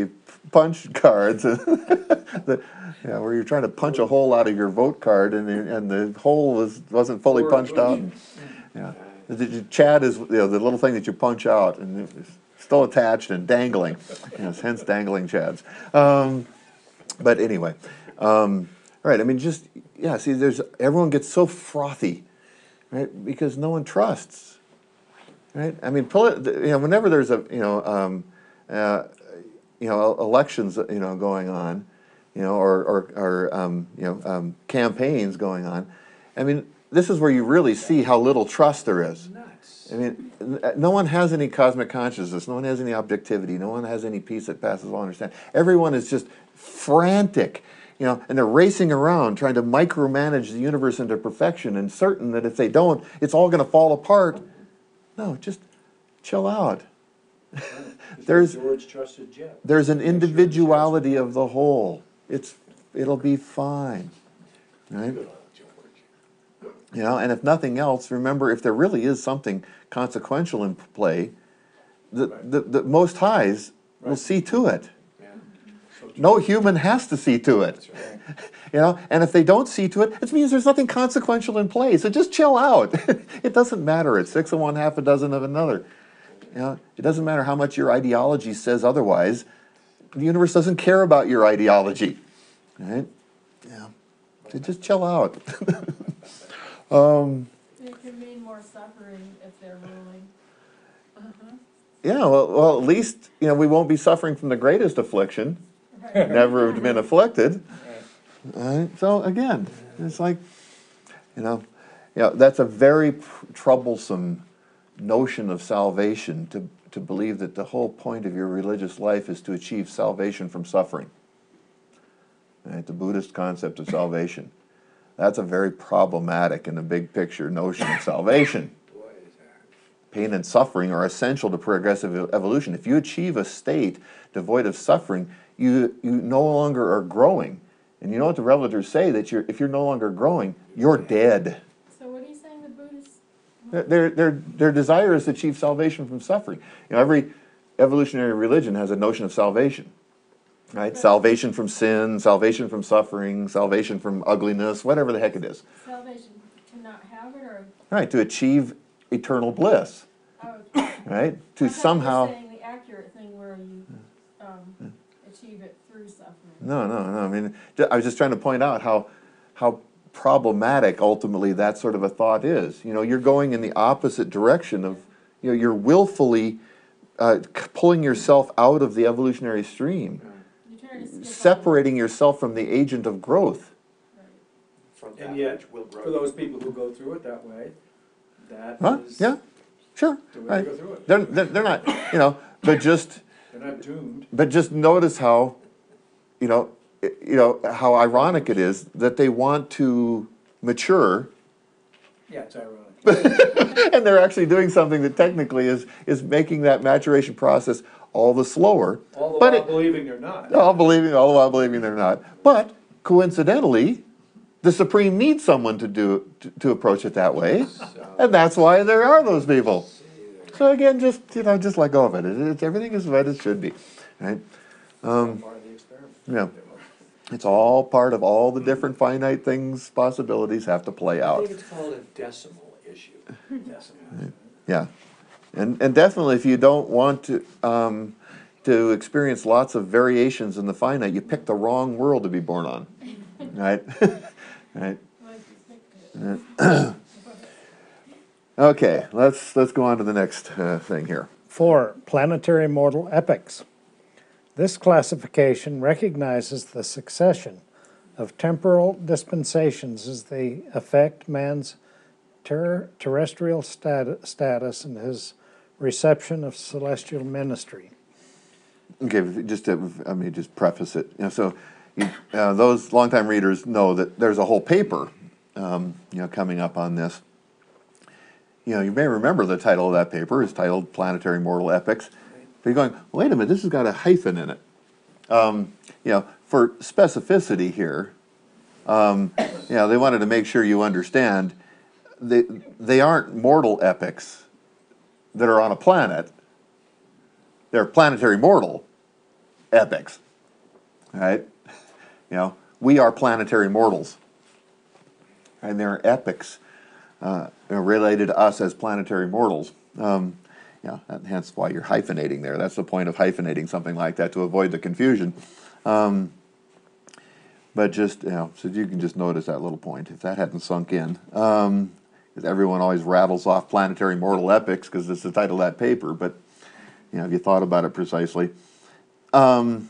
punch cards, where you're trying to punch a hole out of your vote card, and the hole wasn't fully punched out. And, yeah, the Chad is the little thing that you punch out, and it's still attached and dangling. Yes, hence dangling Chads. But anyway, right? I mean, just see, everyone gets so frothy, right? Because no one trusts, right? I mean, whenever there's elections, going on, or campaigns going on. I mean, this is where you really see how little trust there is. Nuts. I mean, no one has any cosmic consciousness. No one has any objectivity. No one has any peace that passes all understanding. Everyone is just frantic, and they're racing around trying to micromanage the universe into perfection and certain that if they don't, it's all going to fall apart. No, just chill out. George trusted Jeff. There's an individuality of the whole. It'll be fine, right? And if nothing else, remember, if there really is something consequential in play, the Most Highs will see to it. Yeah. So No human has to see to it. And if they don't see to it, it means there's nothing consequential in play. So just chill out. It doesn't matter. It's 6 of one, half a dozen of another. It doesn't matter how much your ideology says otherwise. The universe doesn't care about your ideology, right? Yeah. So just chill out. It can mean more suffering if they're ruling. Yeah. Well, at least we won't be suffering from the greatest affliction. Never have been afflicted. Right? So again, it's like, that's a very troublesome notion of salvation, to believe that the whole point of your religious life is to achieve salvation from suffering. Right? The Buddhist concept of salvation. That's a very problematic in the big picture notion of salvation. Pain and suffering are essential to progressive evolution. If you achieve a state devoid of suffering, you no longer are growing. And you know what the revelators say, that if you're no longer growing, you're dead. So what are you saying the Buddhists? Their desire is to achieve salvation from suffering. Every evolutionary religion has a notion of salvation, right? Right. Salvation from sin, salvation from suffering, salvation from ugliness, whatever the heck it is. Salvation to not have it, or Right, to achieve eternal bliss, oh, right? I To thought somehow... you were saying the accurate thing where you achieve it through suffering. No. I mean, I was just trying to point out how problematic ultimately that sort of a thought is. You're going in the opposite direction of, you're willfully pulling yourself out of the evolutionary stream, You're trying to skip separating yourself from the agent of growth. Right. And yet, for those people who go through it that way, that Huh? is Yeah, sure. the way Right. to go through it. They're not, but just They're not doomed. notice how, how ironic it is that they want to mature. Yeah, it's ironic. And they're actually doing something that technically is making that maturation process all the slower. All the But while believing they're not. all the while believing they're not. But coincidentally, the Supreme needs someone to approach it that way, and that's why there are those people. So again, just let go of it. Everything is what it should be, right? Part of the experiment. Yeah. It's all part of all the different finite things, possibilities have to play I out. think it's called a decimal issue. Decimal. Yeah, and definitely if you don't want to experience lots of variations in the finite, you pick the wrong world to be born on, right? Right. Like you picked it. Okay, let's go on to the next thing here. 4. Planetary modal epochs. This classification recognizes the succession of temporal dispensations as they affect man's terrestrial status and his reception of celestial ministry. Okay, let me just preface it. Those longtime readers know that there's a whole paper, coming up on this. You may remember the title of that paper is titled Planetary Mortal Epochs. But you're going, wait a minute, this has got a hyphen in it. For specificity here, they wanted to make sure you understand they aren't mortal epochs that are on a planet. They're planetary mortal epochs. right? You know, we are planetary mortals, and there are epics related to us as planetary mortals. Yeah, hence why you're hyphenating there. That's the point of hyphenating something like that, to avoid the confusion. But just, you know, so you can just notice that little point, if that hadn't sunk in. Because everyone always rattles off planetary mortal epics because it's the title of that paper, but, you know, have you thought about it precisely? And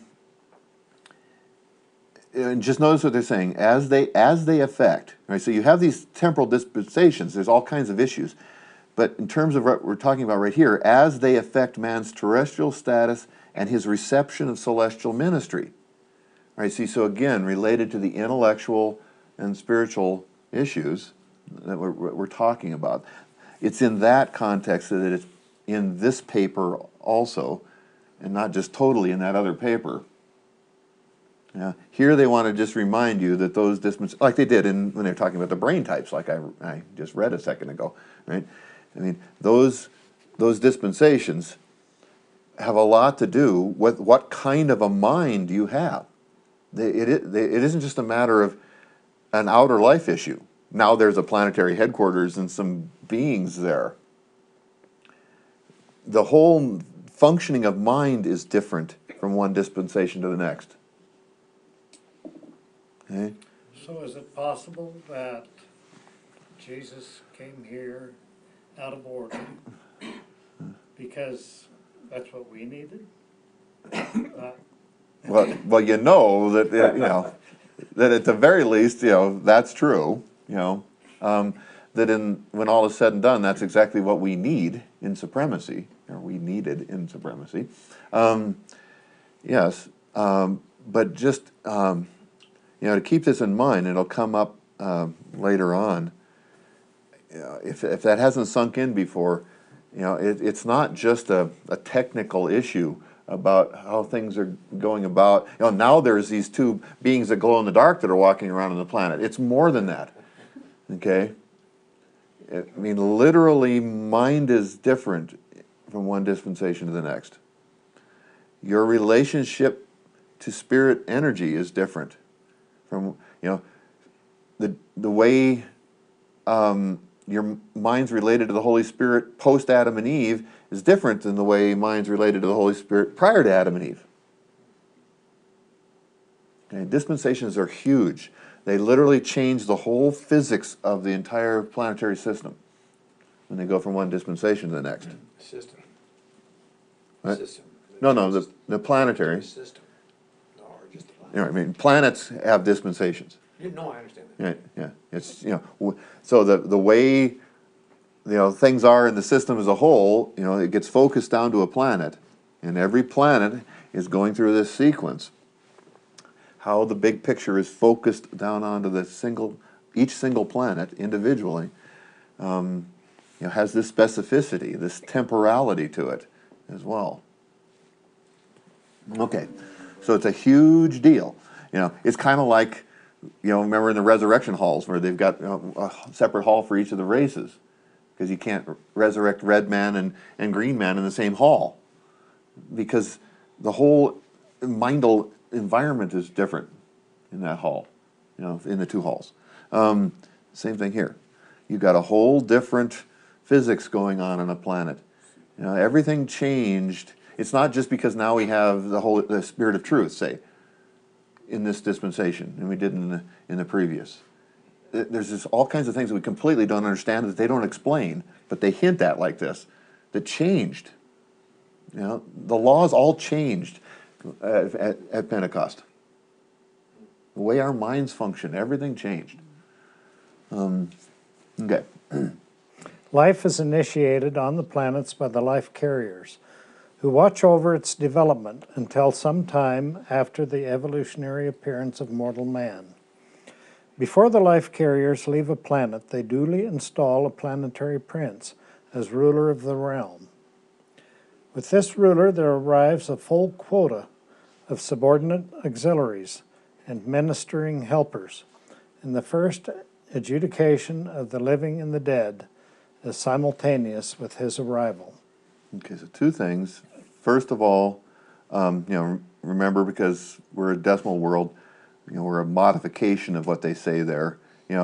just notice what they're saying, as they affect, right? So you have these temporal dispensations, there's all kinds of issues. But in terms of what we're talking about right here, as they affect man's terrestrial status and his reception of celestial ministry. Right, see, so again, related to the intellectual and spiritual issues that we're talking about. It's in that context that it's in this paper also, and not just totally in that other paper. Yeah. Here they want to just remind you that those dispensations, like they did when they were talking about the brain types, like I just read a second ago, right? I mean, those dispensations have a lot to do with what kind of a mind you have. It isn't just a matter of an outer life issue. Now there's a planetary headquarters and some beings there. The whole functioning of mind is different from one dispensation to the next. Okay? So is it possible that Jesus came here out of order because that's what we needed? Well, you know that you know that at the very least, you know, that's true. You know that when all is said and done, that's exactly what we need in supremacy, or we needed in supremacy. Yes, but just you know, to keep this in mind, it'll come up later on. You know, if that hasn't sunk in before, you know, it's not just a technical issue about how things are going about. You know, now there's these two beings that glow in the dark that are walking around on the planet. It's more than that. Okay? I mean, literally, mind is different from one dispensation to the next. Your relationship to spirit energy is different from, you know, the way your mind's related to the Holy Spirit post Adam and Eve is different than the way mind's related to the Holy Spirit prior to Adam and Eve. Okay, dispensations are huge. They literally change the whole physics of the entire planetary system when they go from one dispensation to the next. System. Right? System. No, the planetary. System. No, or just the You planet. know, I mean, planets have dispensations. No, I understand that. Yeah. It's, you know, so the way, you know, things are in the system as a whole, you know, it gets focused down to a planet, and every planet is going through this sequence. How the big picture is focused down onto each single planet individually, you know, has this specificity, this temporality to it as well. Okay, so it's a huge deal. You know, it's kind of like, you know, remember in the resurrection halls where they've got, you know, a separate hall for each of the races, because you can't resurrect red man and green man in the same hall, because the whole mindal environment is different in that hall, you know, in the two halls. Same thing here. You've got a whole different physics going on a planet. You know, everything changed. It's not just because now we have the Spirit of Truth, say, in this dispensation, and we did in the previous. There's just all kinds of things that we completely don't understand, that they don't explain, but they hint at like this, that changed. You know, the laws all changed at Pentecost. The way our minds function, everything changed. Okay. Life is initiated on the planets by the life carriers, who watch over its development until some time after the evolutionary appearance of mortal man. Before the life carriers leave a planet, they duly install a planetary prince as ruler of the realm. With this ruler, there arrives a full quota of subordinate auxiliaries and ministering helpers, and the first adjudication of the living and the dead is simultaneous with his arrival. Okay, so two things. First of all, Remember, because we're a decimal world, we're a modification of what they say there.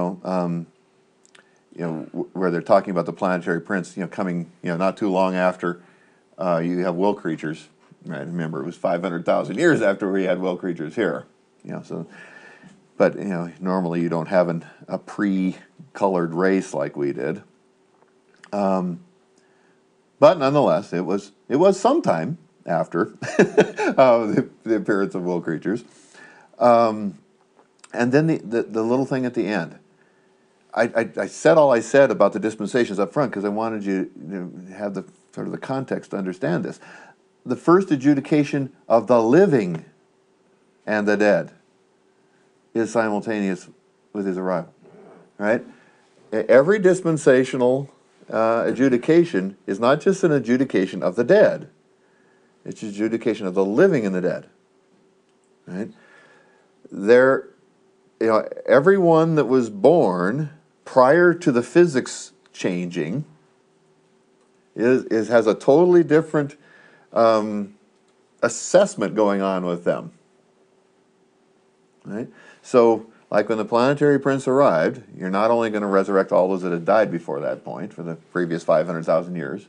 Where they're talking about the planetary prince, coming, not too long after you have will creatures. Right? Remember, it was 500,000 years after we had will creatures here. So, but normally you don't have a pre-colored race like we did. But nonetheless, it was sometime after the appearance of will creatures. And then the little thing at the end. I said all I said about the dispensations up front because I wanted you to have the sort of the context to understand this. The first adjudication of the living and the dead is simultaneous with his arrival, right? Every dispensational adjudication is not just an adjudication of the dead; it's an adjudication of the living and the dead, right? Everyone that was born prior to the physics changing has a totally different assessment going on with them. Right? So, like when the planetary prince arrived, you're not only going to resurrect all those that had died before that point for the previous 500,000 years,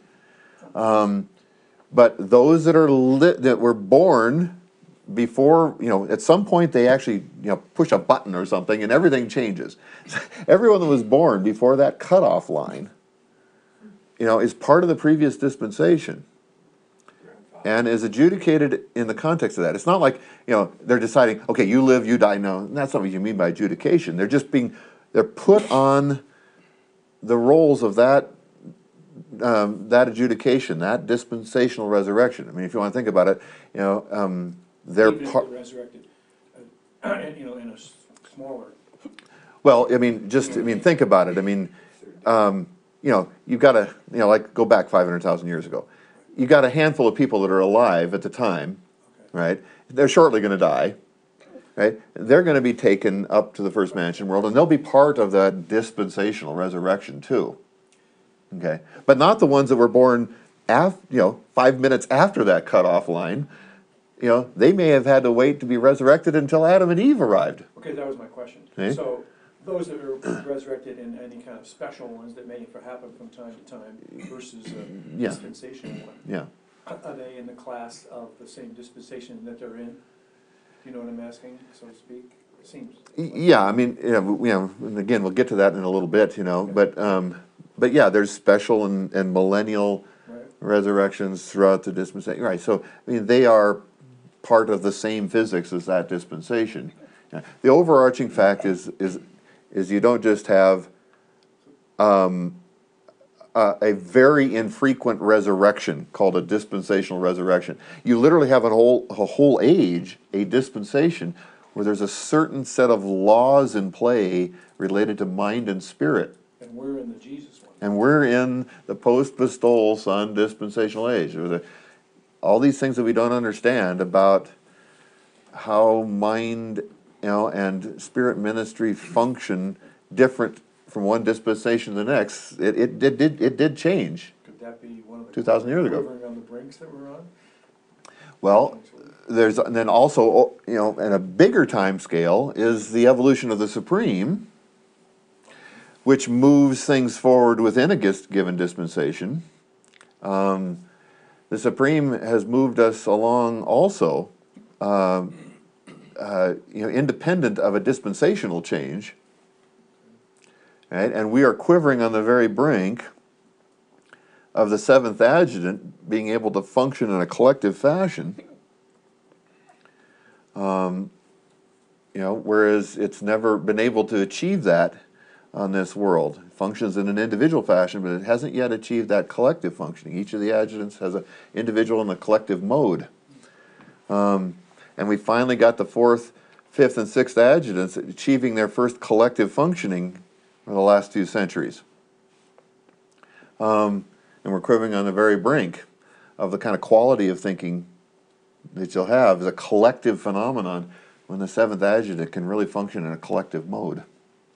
but those that that were born before, at some point they actually, push a button or something and everything changes. Everyone that was born before that cutoff line, is part of the previous dispensation and is adjudicated in the context of that. It's not like, they're deciding, okay, you live, you die. No, that's not what you mean by adjudication. They're put on the roles of that adjudication, that dispensational resurrection. I mean, if you want to think about it, they're Even if they're resurrected, in a smaller. Well, think about it. You've got to, go back 500,000 years ago. You got a handful of people that are alive at the time, right? They're shortly going to die, right? They're going to be taken up to the first mansion world, and they'll be part of that dispensational resurrection too. Okay, but not the ones that were born 5 minutes after that cutoff line. They may have had to wait to be resurrected until Adam and Eve arrived. Okay, that was my question. Okay. So those that are resurrected in any kind of special ones that may happen from time to time versus a dispensational one. Yeah. Are they in the class of the same dispensation that they're in? Do you know what I'm asking, so to speak? It seems. Yeah, and again, we'll get to that in a little bit, but yeah, there's special and millennial resurrections throughout the dispensation. Right, so, they are part of the same physics as that dispensation. The overarching fact is you don't just have a very infrequent resurrection called a dispensational resurrection. You literally have a whole age, a dispensation, where there's a certain set of laws in play related to mind and spirit. And we're in the Jesus one. And we're in the post-bestowal Son dispensational age. All these things that we don't understand about how mind, and spirit ministry function different from one dispensation to the next. It did change. Could that be one of the 2,000 years ago. quivering on the brinks that we're on? Well, and then also, in a bigger time scale is the evolution of the Supreme, which moves things forward within a given dispensation. The Supreme has moved us along also, independent of a dispensational change, right? And we are quivering on the very brink of the seventh adjutant being able to function in a collective fashion. Whereas it's never been able to achieve that on this world. It functions in an individual fashion, but it hasn't yet achieved that collective functioning. Each of the adjutants has an individual and a collective mode. And we finally got the 4th, 5th, and 6th adjutants achieving their first collective functioning in the last 2 centuries. And we're quivering on the very brink of the kind of quality of thinking that you'll have as a collective phenomenon when the 7th adjutant can really function in a collective mode.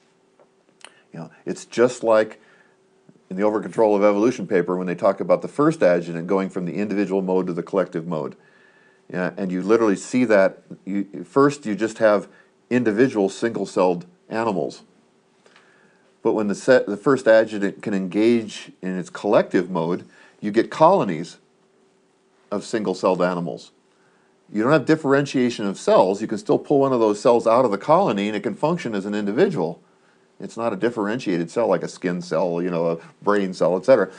It's just like in the Over Control of Evolution paper when they talk about the first adjutant going from the individual mode to the collective mode. Yeah, and you literally see that. First, you just have individual single-celled animals. But when the first adjutant can engage in its collective mode, you get colonies of single-celled animals. You don't have differentiation of cells. You can still pull one of those cells out of the colony and it can function as an individual. It's not a differentiated cell like a skin cell, a brain cell, etc.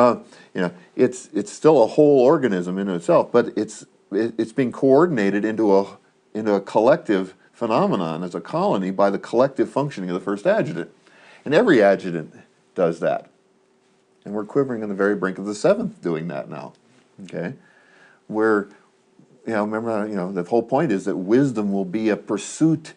It's still a whole organism in itself, but it's being coordinated into a collective phenomenon as a colony by the collective functioning of the first adjutant. And every adjutant does that. And we're quivering on the very brink of the seventh doing that now. Okay? Where, remember, the whole point is that wisdom will be a pursuit,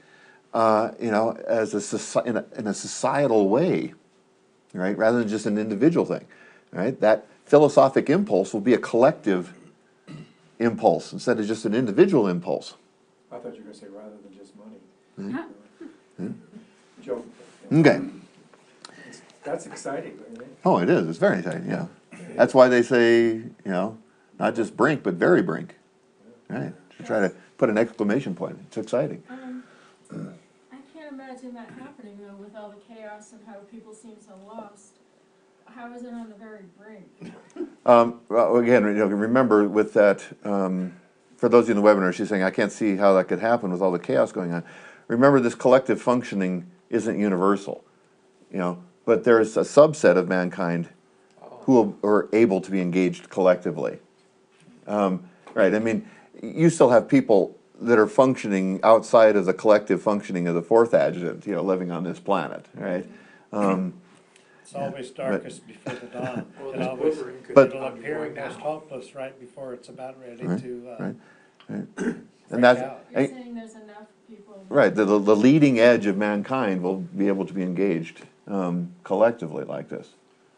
as in a societal way, right? Rather than just an individual thing, right? That philosophic impulse will be a collective impulse instead of just an individual impulse. I thought you were going to say rather than just money. Joke. Okay. That's exciting, isn't it? Oh, it is. It's very exciting, yeah. That's why they say, not just brink, but very brink, right? To try to put an exclamation point. It's exciting. I can't imagine that happening though with all the chaos and how people seem so lost. How is it on the very brink? Well, again, remember with that, for those of you in the webinar, she's saying, I can't see how that could happen with all the chaos going on. Remember, this collective functioning isn't universal, but there's a subset of mankind who are able to be engaged collectively. Right, I mean, you still have people that are functioning outside of the collective functioning of the fourth adjutant, living on this planet, right? It's always darkest before the dawn. Well, It this always, quivering could But- be it'll appear ongoing most now. hopeless right before it's about ready Right, to right. And break that's out. You're saying there's enough people. right. The leading edge of mankind will be able to be engaged collectively like this.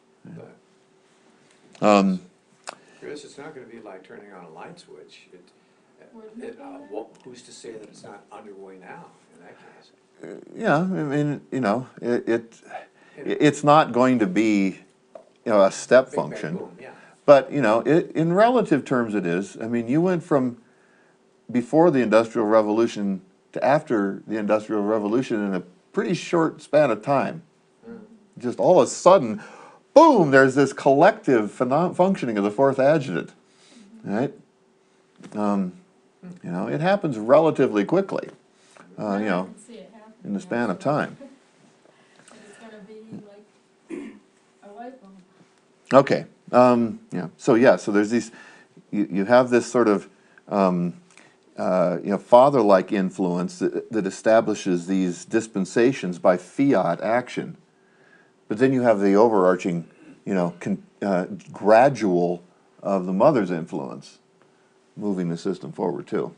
But Chris, it's not gonna be like turning on a light switch. Wouldn't it be then? Who's to say that it's not underway now in that case? Yeah, I mean, it's not going to be, a step Big bang function. boom, yeah. But, in relative terms it is. I mean, you went from before the Industrial Revolution to after the Industrial Revolution in a pretty short span of time. Just all of a sudden, boom, there's this collective functioning of the fourth adjutant, right? It happens relatively quickly, I can see it happening, in the span of actually. time. And it's gonna be like a light bulb. Okay, so there's these, you have this sort of, father-like influence that establishes these dispensations by fiat action. But then you have the overarching, gradual of the mother's influence moving the system forward too.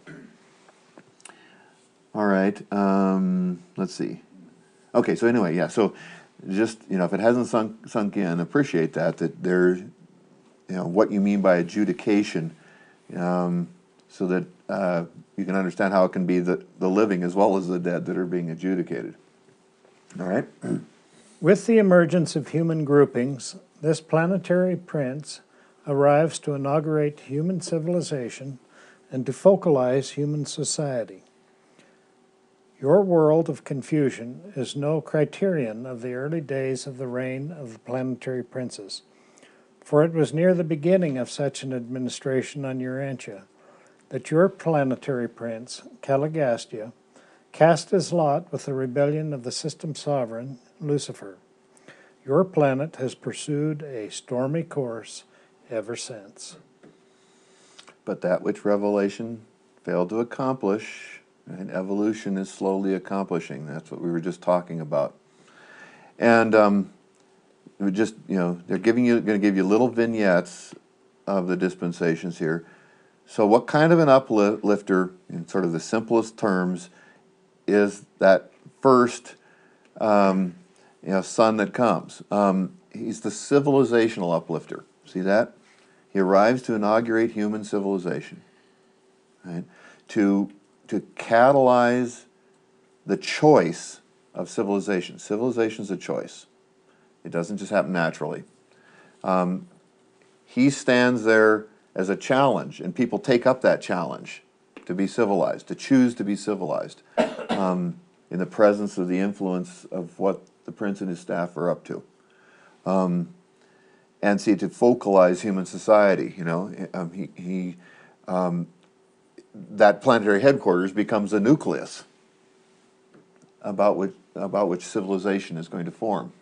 All right, let's see. Okay, so anyway, yeah, so just, if it hasn't sunk in, appreciate that there, what you mean by adjudication, so that you can understand how it can be the living as well as the dead that are being adjudicated. All right? With the emergence of human groupings, this planetary prince arrives to inaugurate human civilization and to focalize human society. Your world of confusion is no criterion of the early days of the reign of the planetary princes, for it was near the beginning of such an administration on Urantia that your planetary prince, Caligastia, cast his lot with the rebellion of the system sovereign, Lucifer. Your planet has pursued a stormy course ever since. But that which revelation failed to accomplish, and evolution is slowly accomplishing. That's what we were just talking about. And they're going to give you little vignettes of the dispensations here. So what kind of an uplifter, in sort of the simplest terms, is that first son that comes? He's the civilizational uplifter. See that? He arrives to inaugurate human civilization, right? To catalyze the choice of civilization. Civilization is a choice. It doesn't just happen naturally. He stands there as a challenge, and people take up that challenge. to be civilized, to choose to be civilized, in the presence of the influence of what the prince and his staff are up to. And see, to focalize human society, that planetary headquarters becomes a nucleus about which civilization is going to form.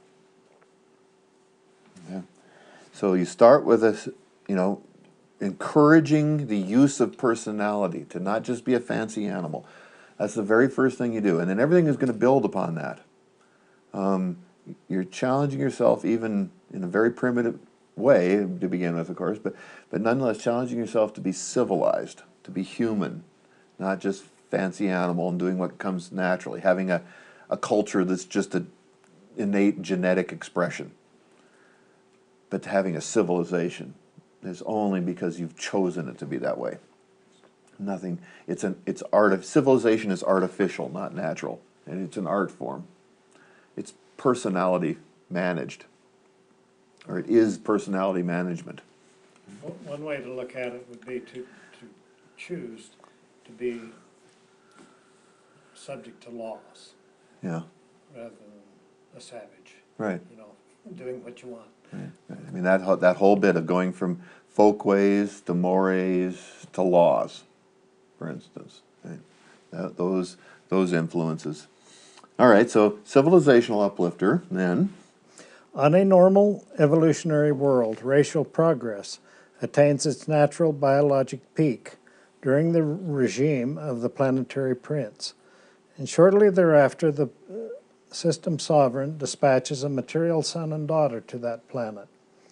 Okay. So you start with this, encouraging the use of personality, to not just be a fancy animal. That's the very first thing you do, and then everything is going to build upon that. You're challenging yourself, even in a very primitive way to begin with, of course, but nonetheless challenging yourself to be civilized, to be human, not just fancy animal and doing what comes naturally, having a culture that's just an innate genetic expression, but having a civilization is only because you've chosen it to be that way. Nothing. Civilization is artificial, not natural, and it's an art form. It's personality managed, or it is personality management. One way to look at it would be to choose to be subject to laws Yeah, rather than a savage, right. doing what you want. Right. I mean, that whole bit of going from folkways to mores to laws, for instance, right? Those influences. All right, so civilizational uplifter, then. On a normal evolutionary world, racial progress attains its natural biologic peak during the regime of the planetary prince, and shortly thereafter the system sovereign dispatches a material son and daughter to that planet.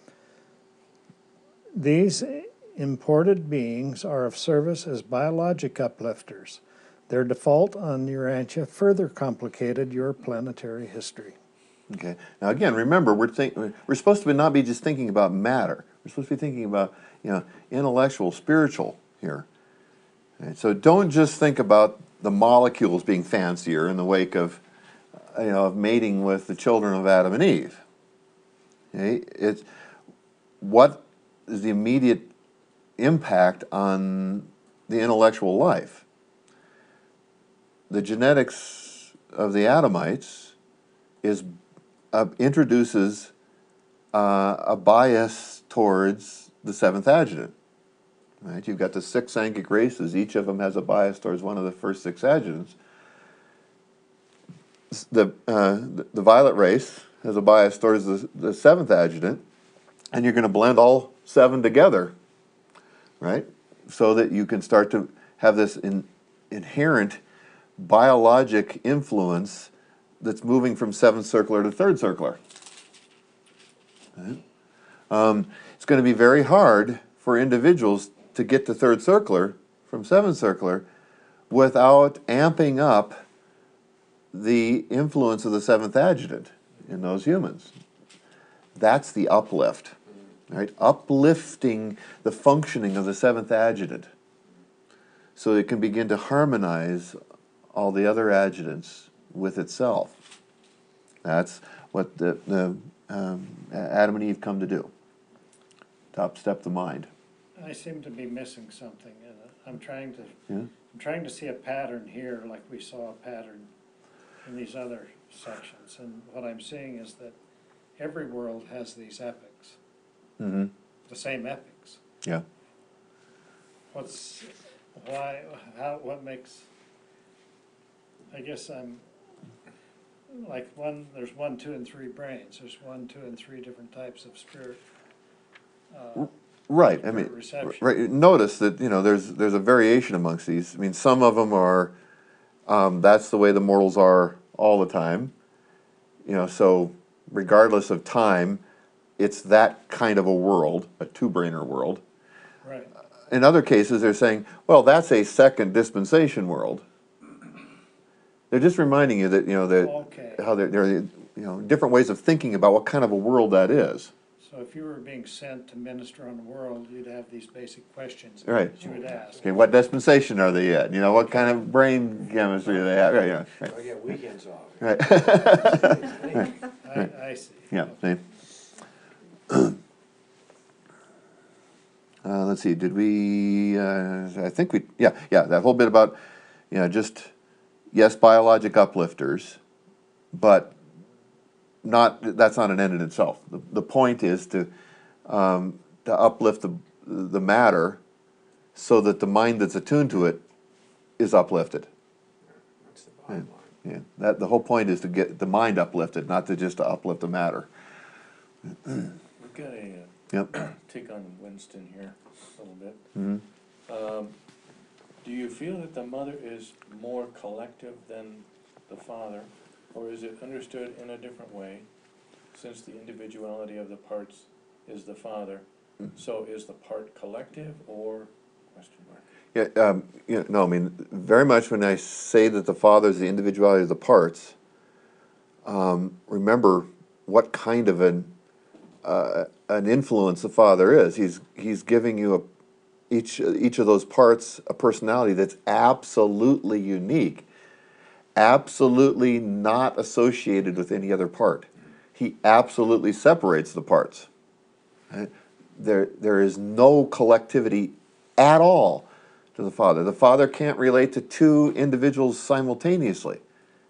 These imported beings are of service as biologic uplifters. Their default on Urantia further complicated your planetary history. Okay. Now again, remember, we're supposed to not be just thinking about matter. We're supposed to be thinking about intellectual, spiritual here. Okay? So don't just think about the molecules being fancier in the wake of of mating with the children of Adam and Eve. Okay? It's what is the immediate impact on the intellectual life. The genetics of the Adamites introduces a bias towards the seventh adjutant. Right? You've got the 6 Sankhya races. Each of them has a bias towards one of the first 6 adjutants. The violet race has a bias towards the 7th adjutant, and you're going to blend all 7 together, right? So that you can start to have this inherent biologic influence that's moving from 7th circular to 3rd circular. Right? It's going to be very hard for individuals to get to 3rd circular from 7th circular without amping up the influence of the 7th adjutant in those humans. That's the uplift, right? Uplifting the functioning of the 7th adjutant so it can begin to harmonize all the other adjutants with itself. That's what the Adam and Eve come to do. To upstep the mind. I seem to be missing something, and I'm trying to see a pattern here, like we saw a pattern in these other sections. And what I'm seeing is that every world has these epics, the same epics. Yeah. What makes? I guess I'm like there's 1, 2, and 3 brains. There's 1, 2, and 3 different types of spirit. Right. I mean, right. Notice that there's a variation amongst these. I mean, some of them are that's the way the mortals are all the time. So regardless of time, it's that kind of a world, a 2-brainer world. Right. In other cases, they're saying, well, that's a second dispensation world. They're just reminding you that how there are different ways of thinking about what kind of a world that is. So if you were being sent to minister on the world, you'd have these basic questions Right. that you would ask. Okay, what dispensation are they in? What kind of brain chemistry do they have? Right, yeah. Right. I get weekends off. Right. I see. Yeah. See? let's see, did we, I think we, yeah, that whole bit about, just, yes, biologic uplifters, but that's not an end in itself. The point is to uplift the matter so that the mind that's attuned to it is uplifted. That's the bottom line. Yeah, the whole point is to get the mind uplifted, not to uplift the matter. We've got a, Yep. take on Winston here a little bit. Mm-hmm. Do you feel that the mother is more collective than the father, or is it understood in a different way, since the individuality of the parts is the father? So is the part collective or question mark? Yeah, no, I mean, very much when I say that the father is the individuality of the parts, remember what kind of an influence the father is. He's giving you each of those parts a personality that's absolutely unique, absolutely not associated with any other part. He absolutely separates the parts. Right? There is no collectivity at all to the father. The father can't relate to two individuals simultaneously.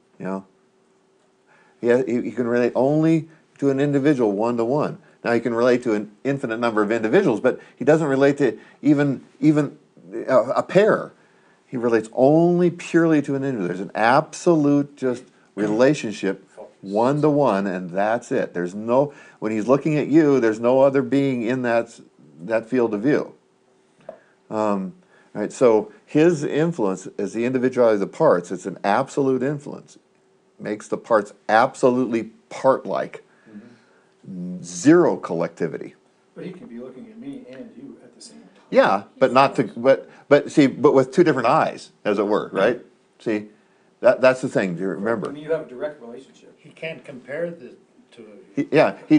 He can relate only to an individual one-to-one. Now he can relate to an infinite number of individuals, but he doesn't relate to even a pair. He relates only purely to an individual. There's an absolute just relationship one-to-one, and that's it. There's no, when he's looking at you, there's no other being in that field of view. Right, so his influence as the individuality of the parts, it's an absolute influence. Makes the parts absolutely part-like. Zero collectivity. But he can be looking at me and you at the same time. Yeah, but not to, but with two different eyes, as it were, right? See, that's the thing to remember. When you have a direct relationship. He can't compare the two of you.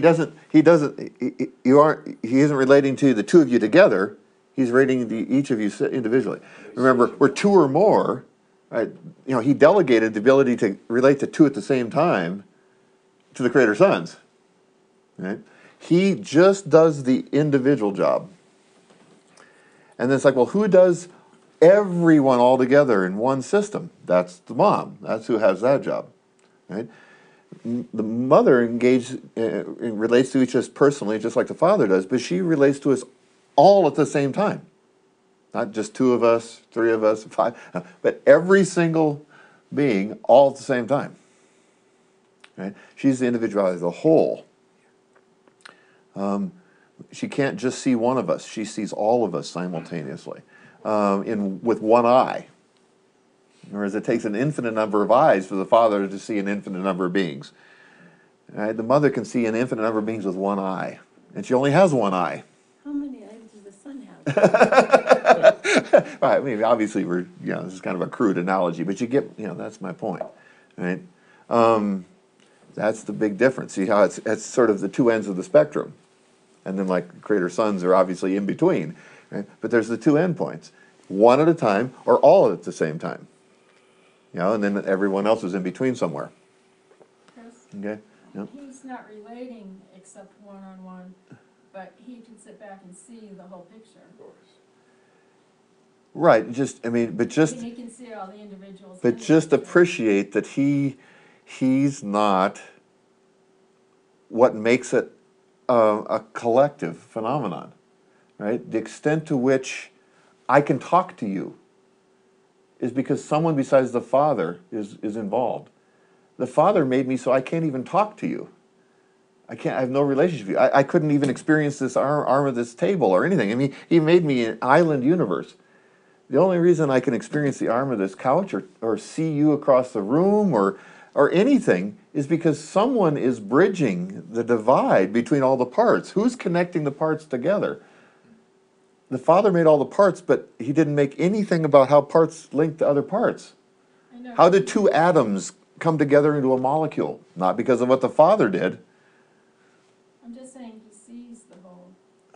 He isn't relating to the two of you together. He's relating to each of you individually. Remember, we're two or more, right? He delegated the ability to relate to two at the same time to the Creator Sons. Right? He just does the individual job. And then it's like, well, who does everyone all together in one system? That's the mom. That's who has that job. Right? The mother relates to each of us personally, just like the father does, but she relates to us all at the same time. Not just two of us, three of us, five, but every single being all at the same time. Right? She's the individuality of the whole. She can't just see one of us. She sees all of us simultaneously with one eye. Whereas it takes an infinite number of eyes for the father to see an infinite number of beings. Right? The mother can see an infinite number of beings with one eye. And she only has one eye. How many eyes does the sun have? Right, I mean, obviously this is kind of a crude analogy, but you get, that's my point. Right? That's the big difference. See how it's sort of the two ends of the spectrum. And then like Creator Sons are obviously in between. Right? But there's the two endpoints. One at a time or all at the same time. And then everyone else is in between somewhere. Chris, Okay? Yep. he's not relating except one-on-one, but he can sit back and see the whole picture. Right, but And he can see all the individuals. But in the just picture. appreciate that he's not what makes it a collective phenomenon, right? The extent to which I can talk to you is because someone besides the Father is involved. The Father made me so I can't even talk to you. I have no relationship with you. I couldn't even experience this arm of this table or anything. I mean, he made me an island universe. The only reason I can experience the arm of this couch or see you across the room or anything is because someone is bridging the divide between all the parts. Who's connecting the parts together? The Father made all the parts, but he didn't make anything about how parts link to other parts. I know. How did two atoms come together into a molecule? Not because of what the Father did. I'm just saying he sees the whole.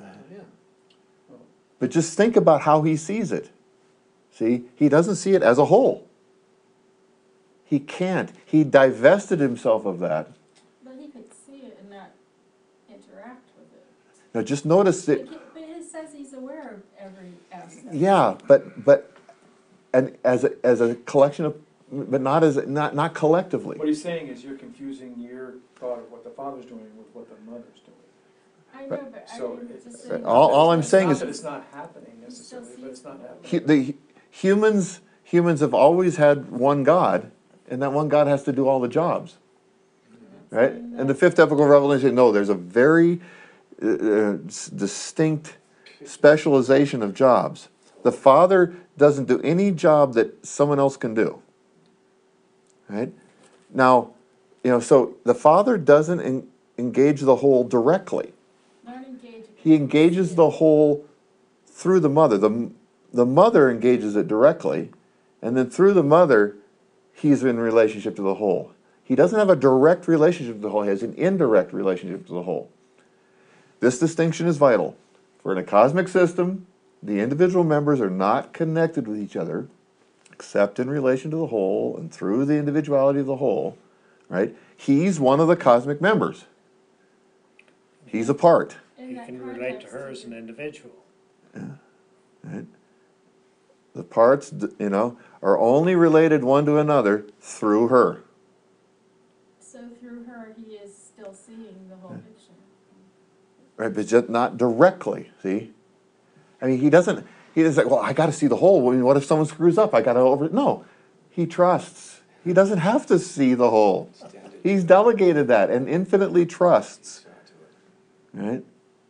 But just think about how he sees it. See, he doesn't see it as a whole. He can't. He divested himself of that. But he could see it and not interact with it. Now just notice that, But his says he's aware of every aspect. Yeah, but and as a collection of, but not collectively. What he's saying is you're confusing your thought of what the Father's doing with what the Mother's doing. I know, but I So mean, it's just not saying. that All I'm it's saying not is- that it's not happening necessarily, but it's not happening. The humans have always had one God, and that one God has to do all the jobs, right? And the fifth epochal revelation, no, there's a very distinct specialization of jobs. The Father doesn't do any job that someone else can do, right? Now, so the Father doesn't engage the whole directly. Not engaging. He engages the whole through the mother. The mother engages it directly, and then through the mother, he's in relationship to the whole. He doesn't have a direct relationship to the whole, he has an indirect relationship to the whole. This distinction is vital. For in a cosmic system, the individual members are not connected with each other, except in relation to the whole and through the individuality of the whole, right? He's one of the cosmic members. He's a part. In He that can relate to context, her he as an did- individual. Right? The parts, are only related one to another through her. So through her, he is still seeing the whole picture. Right, but just not directly, see? I mean, he doesn't say, well, I got to see the whole. I mean, what if someone screws up? I got to No, he trusts. He doesn't have to see the whole. He's delegated that and infinitely trusts. Right?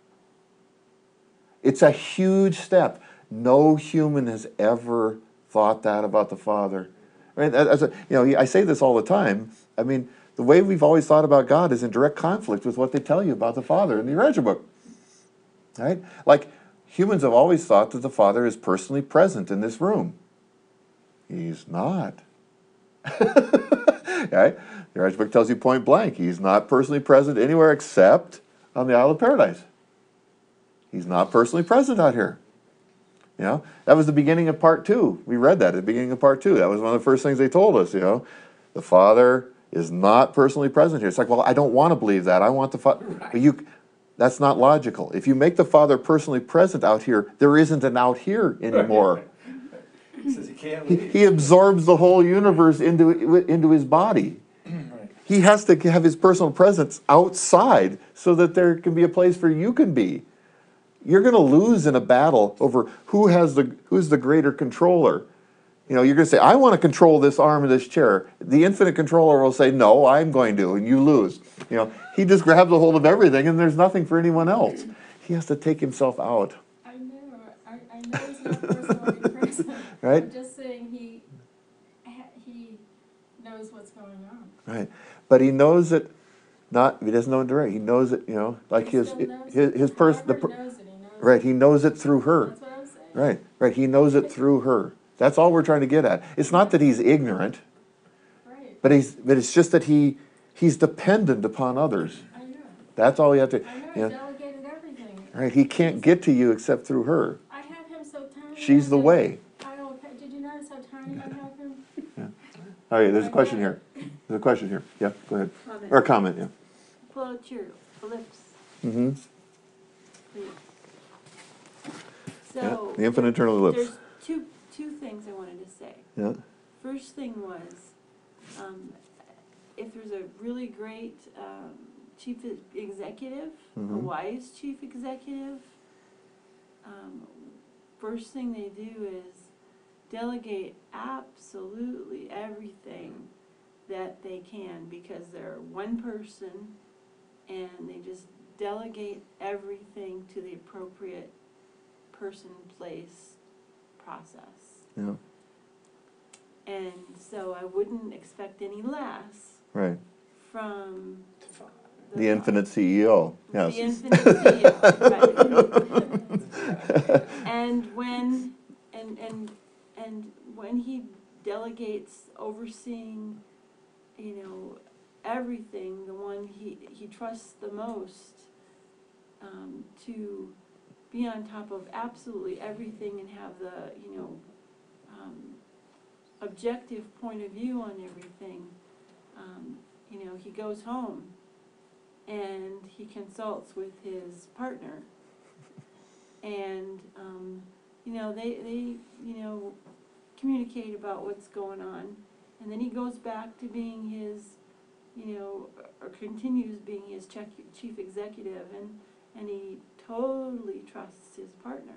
It's a huge step. No human has ever thought that about the Father. Right? I say this all the time. I mean, the way we've always thought about God is in direct conflict with what they tell you about the Father in the Urantia book. Right? Like, humans have always thought that the Father is personally present in this room. He's not. Right? The Urantia book tells you point blank, he's not personally present anywhere except on the Isle of Paradise. He's not personally present out here. That was the beginning of part 2. We read that at the beginning of part 2. That was one of the first things they told us, The Father is not personally present here. It's like, well, I don't want to believe that. I want the Father. Right. But that's not logical. If you make the Father personally present out here, there isn't an out here anymore. He says he can't leave. He absorbs the whole universe into his body. He has to have his personal presence outside so that there can be a place where you can be. You're going to lose in a battle over who's the greater controller. You're going to say, I want to control this arm of this chair. The infinite controller will say, no, I'm going to, and you lose. He just grabs a hold of everything, and there's nothing for anyone else. He has to take himself out. I know he's not personally present. Right? I'm just saying he knows what's going on. Right. But he knows it. He doesn't know it direct. He knows it. Like He his still knows it. person. However he knows it, he knows Right. it. He knows it through her. That's what I'm saying. Right. He knows it through her. That's all we're trying to get at. It's not that he's ignorant, Right. but it's just that he's dependent upon others. I know. That's all you have to. I know. He delegated everything. Right. He can't get to you except through her. I have him so tiny. She's the that way. I don't. Did you notice how tiny I have him? All right. There's a question here. There's a question here. Yeah. Go ahead. Comment. Or a comment. Yeah. Pull out your ellipse, Mm-hmm. please. Yeah. So. The infinite eternal ellipse. There's two things I wanted to say. Yeah. First thing was, if there's a really great chief executive, a Mhm. wise chief executive, first thing they do is delegate absolutely everything that they can, because they're one person and they just delegate everything to the appropriate person, place, process. Yeah. And so I wouldn't expect any less Right. from The infinite CEO. Yes. The infinite CEO, right. And when he delegates overseeing, everything, the one he trusts the most, to be on top of absolutely everything and have the, objective point of view on everything, he goes home and he consults with his partner. and, they communicate about what's going on. And then he goes back to being his, or continues being his chief executive, and he totally trusts his partner,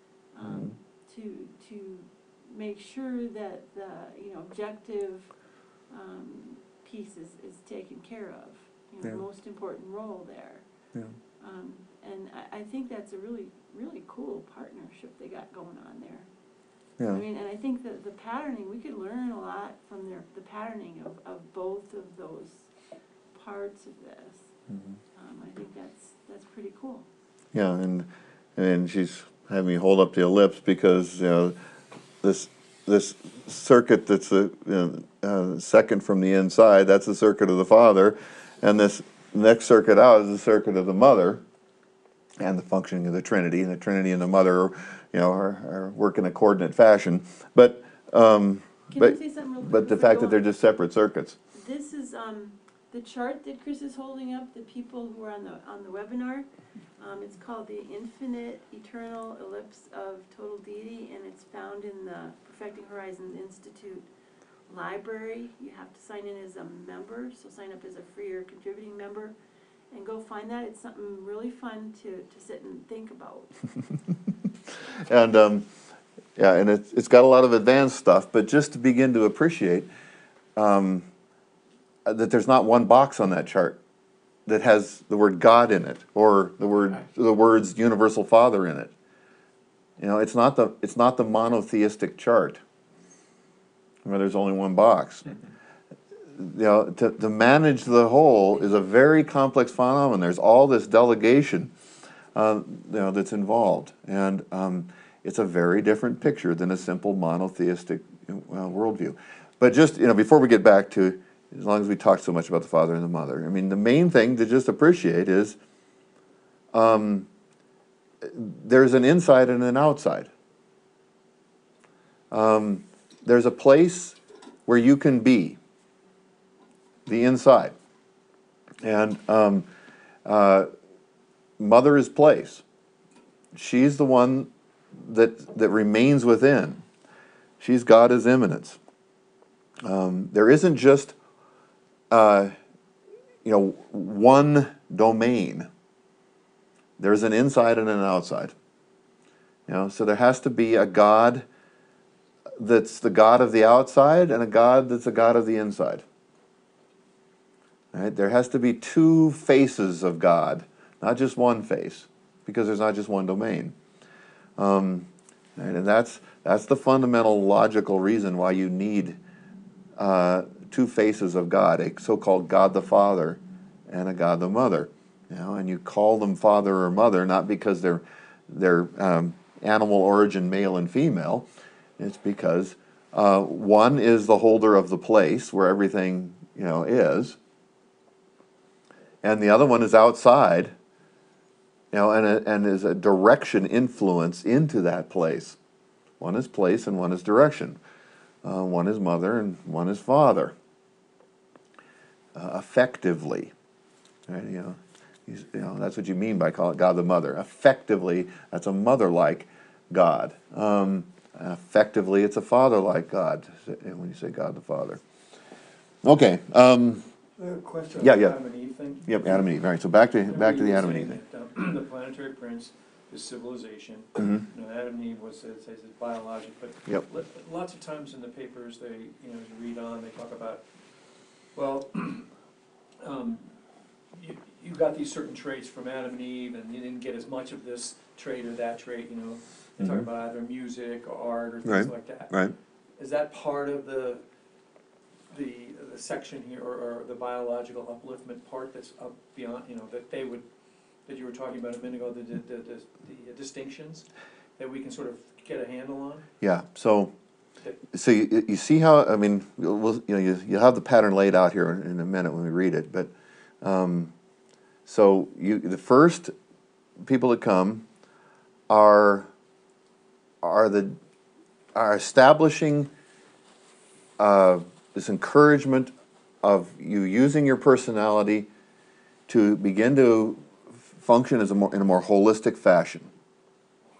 to make sure that the, objective, piece is taken care of, Yeah. the most important role there. Yeah. And I think that's a really, really cool partnership they got going on there. Yeah. I mean, and I think that the patterning, we could learn a lot from the patterning of both of those parts of this. I think that's pretty cool. Yeah, and she's having me hold up the ellipse because this circuit that's the second from the inside, that's the circuit of the Father, and this next circuit out is the circuit of the Mother, and the functioning of the Trinity. And the Trinity and the Mother, are work in a coordinate fashion. But Can I say something real quick? but the before fact you that they're go on? just separate circuits. This is the chart that Chris is holding up. The people who are on the webinar. It's called the Infinite Eternal Ellipse of Total Deity, and it's found in the Perfecting Horizons Institute library. You have to sign in as a member, so sign up as a free or contributing member, and go find that. It's something really fun to sit and think about. And and it's got a lot of advanced stuff, but just to begin to appreciate that there's not one box on that chart that has the word God in it or the words Universal Father in it. It's not the monotheistic chart where there's only one box. To manage the whole is a very complex phenomenon. There's all this delegation, that's involved, and it's a very different picture than a simple monotheistic worldview. But just before we get back to, as long as we talk so much about the Father and the Mother, I mean, the main thing to just appreciate is there's an inside and an outside. There's a place where you can be, the inside. And Mother is place. She's the one that remains within. She's God as immanence. There isn't just one domain. There's an inside and an outside. So there has to be a God that's the God of the outside and a God that's a God of the inside. Right? There has to be two faces of God, not just one face, because there's not just one domain. Right? And that's the fundamental logical reason why you need two faces of God, a so-called God the Father and a God the Mother. And you call them father or mother not because they're animal origin, male and female. It's because one is the holder of the place where everything is, and the other one is outside, and is a direction influence into that place. One is place and one is direction. One is mother and one is father. Effectively, right? That's what you mean by calling God the Mother. Effectively, that's a mother-like God. Effectively, it's a father-like God when you say God the Father. Okay. I have a question on Yeah, the yeah. Adam and Eve thing. Yep, Adam and Eve. All right, so back to the Remember Adam you were and saying Eve. that, the planetary prince is civilization. Mm-hmm. Adam and Eve was it's biologic, but Yep. lots of times in the papers they you read on, they talk about, well, you got these certain traits from Adam and Eve, and you didn't get as much of this trait or that trait. They talk Mhm. about either music or art or things Right. like that. Right. Is that part of the section here, or the biological upliftment part that's up beyond, that you were talking about a minute ago, the distinctions that we can sort of get a handle on? Yeah. So you see how, I mean, you have the pattern laid out here in a minute when we read it, but so the first people that come are establishing this encouragement of you using your personality to begin to function in a more holistic fashion.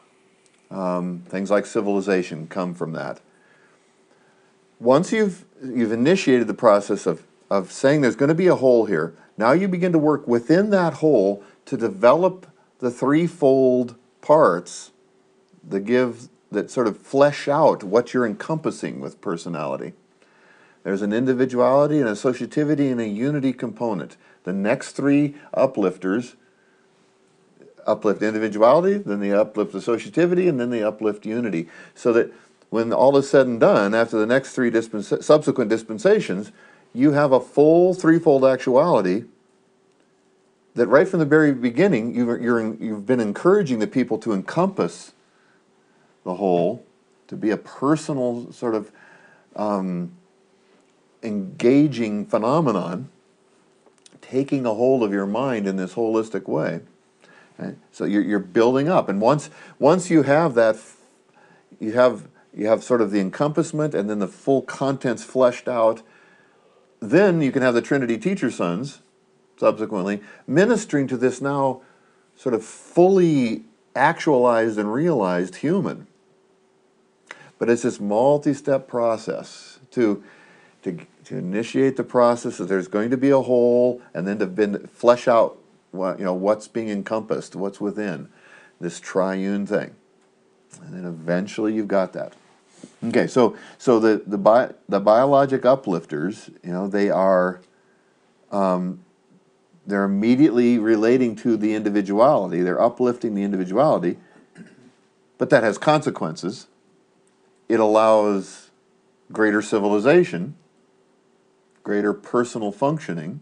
Things like civilization come from that. Once you've initiated the process of saying there's going to be a whole here, now you begin to work within that whole to develop the threefold parts that sort of flesh out what you're encompassing with personality. There's an individuality, an associativity, and a unity component. The next three uplifters uplift individuality, then they uplift associativity, and then they uplift unity. So that when all is said and done, after the next three subsequent dispensations, you have a full threefold actuality that right from the very beginning, you've been encouraging the people to encompass the whole, to be a personal sort of engaging phenomenon, taking a hold of your mind in this holistic way. Right? So you're building up, and once you have that, you have sort of the encompassment, and then the full contents fleshed out. Then you can have the Trinity teacher sons, subsequently, ministering to this now sort of fully actualized and realized human. But it's this multi-step process to initiate the process that there's going to be a whole, and then to flesh out what's being encompassed, what's within this triune thing, and then eventually you've got that. Okay, so the biologic uplifters, they are they're immediately relating to the individuality. They're uplifting the individuality, but that has consequences. It allows greater civilization, greater personal functioning,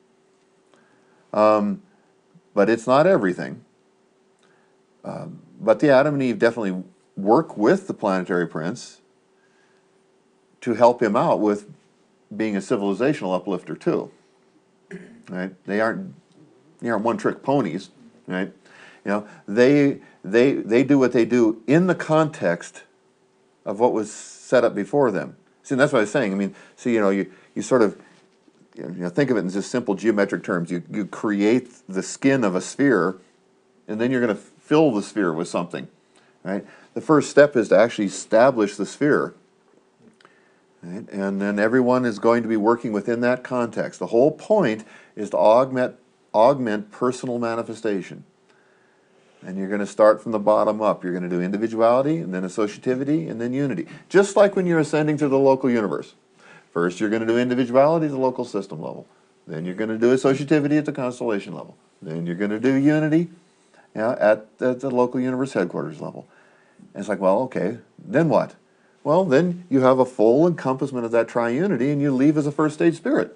but it's not everything. But the Adam and Eve definitely work with the planetary prince to help him out with being a civilizational uplifter too. Right? They aren't one-trick ponies. Right? They do what they do in the context of what was set up before them. See, and that's what I was saying. I mean, see, you sort of think of it in just simple geometric terms. You create the skin of a sphere, and then you're going to fill the sphere with something. Right? The first step is to actually establish the sphere. Right? And then everyone is going to be working within that context. The whole point is to augment personal manifestation. And you're going to start from the bottom up. You're going to do individuality, and then associativity, and then unity. Just like when you're ascending to the local universe. First, you're going to do individuality at the local system level. Then you're going to do associativity at the constellation level. Then you're going to do unity at the local universe headquarters level. And it's like, well, okay, then what? Well, then you have a full encompassment of that triunity, and you leave as a first stage spirit.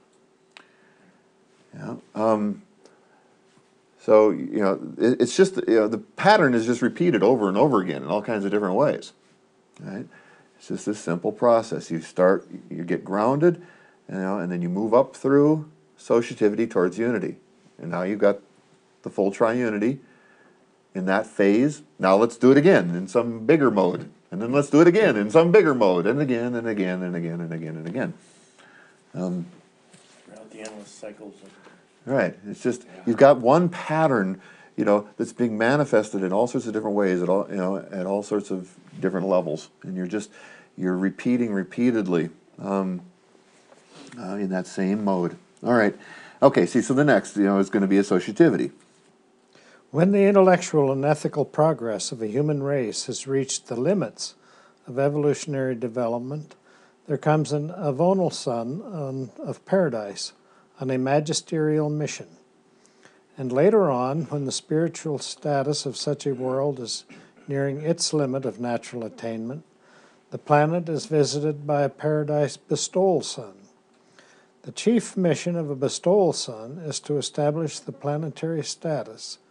So, it's just, the pattern is just repeated over and over again in all kinds of different ways. Right? It's just this simple process. You get grounded, and then you move up through associativity towards unity. And now you've got the full triunity in that phase. Now let's do it again in some bigger mode. And then let's do it again in some bigger mode. And again, and again, and again, and again, and again. Throughout the endless cycles of... Right. It's just, you've got one pattern, that's being manifested in all sorts of different ways at all sorts of different levels. And you're repeating repeatedly in that same mode. All right. Okay, so the next, is going to be associativity. When the intellectual and ethical progress of a human race has reached the limits of evolutionary development, there comes an avonal son of paradise on a magisterial mission. And later on, when the spiritual status of such a world is nearing its limit of natural attainment, the planet is visited by a paradise bestowal son. The chief mission of a bestowal son is to establish the planetary status,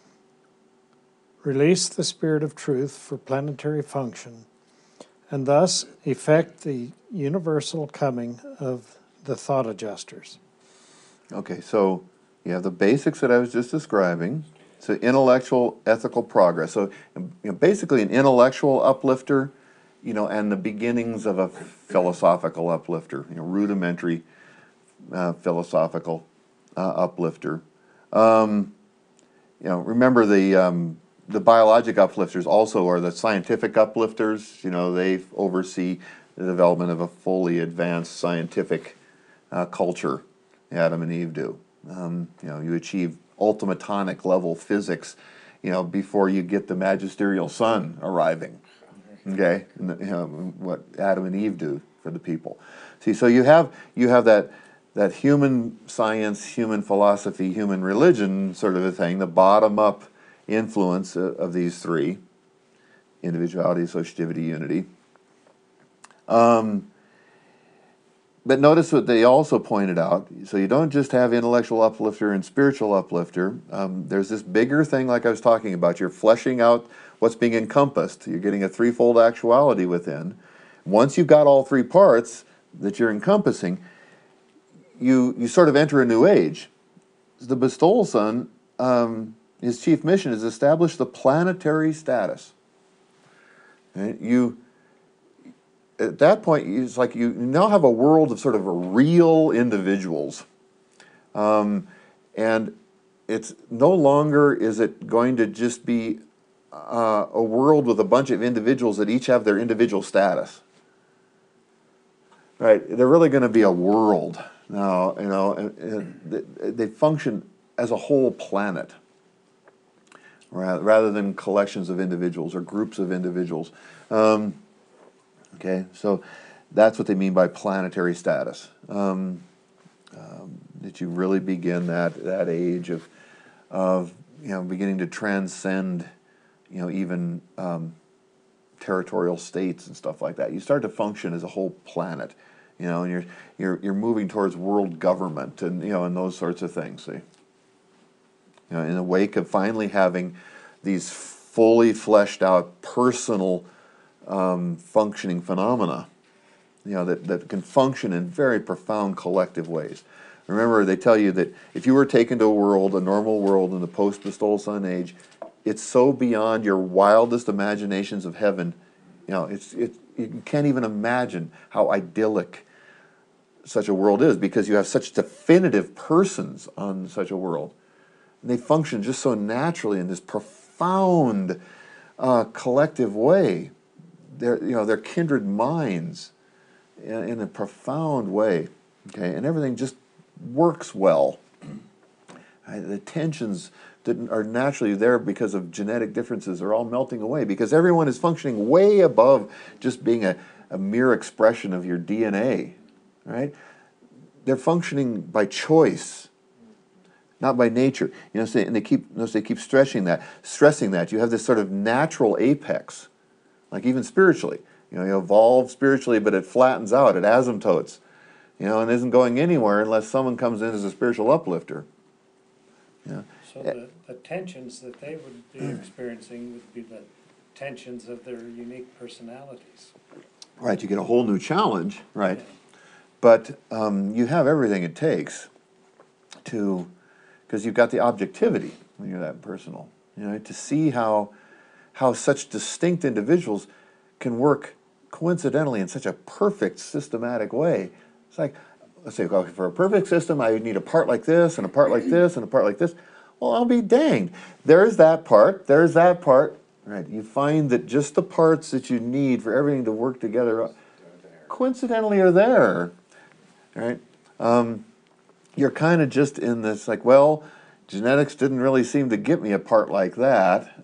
release the spirit of truth for planetary function, and thus effect the universal coming of the thought adjusters. Okay, so you have the basics that I was just describing. So intellectual, ethical progress. So basically an intellectual uplifter, and the beginnings of a philosophical uplifter, rudimentary philosophical uplifter. Remember the the biologic uplifters also are the scientific uplifters. You know, they oversee the development of a fully advanced scientific culture. Adam and Eve do. You know, you achieve ultimatonic level physics, you know, before you get the magisterial sun arriving. Okay, and you know, what Adam and Eve do for the people. See, so you have that human science, human philosophy, human religion sort of a thing, the bottom up influence of these three: individuality, associativity, unity. But notice what they also pointed out. So you don't just have intellectual uplifter and spiritual uplifter. There's this bigger thing, like I was talking about. You're fleshing out what's being encompassed. You're getting a threefold actuality within. Once you've got all three parts that you're encompassing, you sort of enter a new age. The bestowal son, his chief mission is to establish the planetary status. Right? At that point, it's like you now have a world of sort of real individuals. And it's no longer is it going to just be a world with a bunch of individuals that each have their individual status. Right? They're really going to be a world now, you know, and they function as a whole planet rather than collections of individuals or groups of individuals. Okay, so that's what they mean by planetary status. That you really begin that age of you know, beginning to transcend, you know, even territorial states and stuff like that. You start to function as a whole planet, you know, and you're moving towards world government and, you know, and those sorts of things. See, you know, in the wake of finally having these fully fleshed out personal functioning phenomena, you know, that can function in very profound collective ways. Remember, they tell you that if you were taken to a world, a normal world in the post-bestowal sun age, it's so beyond your wildest imaginations of heaven, you know, you can't even imagine how idyllic such a world is, because you have such definitive persons on such a world. And they function just so naturally in this profound collective way. They're kindred minds in a profound way, okay, and everything just works well. The tensions that are naturally there because of genetic differences are all melting away, because everyone is functioning way above just being a mere expression of your DNA, right? They're functioning by choice, not by nature. You know, and they keep stressing that you have this sort of natural apex. Like even spiritually, you know, you evolve spiritually, but it flattens out, it asymptotes, you know, and isn't going anywhere unless someone comes in as a spiritual uplifter. Yeah. So the tensions that they would be experiencing would be the tensions of their unique personalities. Right, you get a whole new challenge, right? But you have everything it takes because you've got the objectivity when you're that personal, you know, to see how such distinct individuals can work coincidentally in such a perfect systematic way. It's like, let's say, okay, for a perfect system, I would need a part like this, and a part like this, and a part like this. Well, I'll be danged. There's that part, right? You find that just the parts that you need for everything to work together coincidentally are there, right? You're kind of just in this, like, well, genetics didn't really seem to get me a part like that.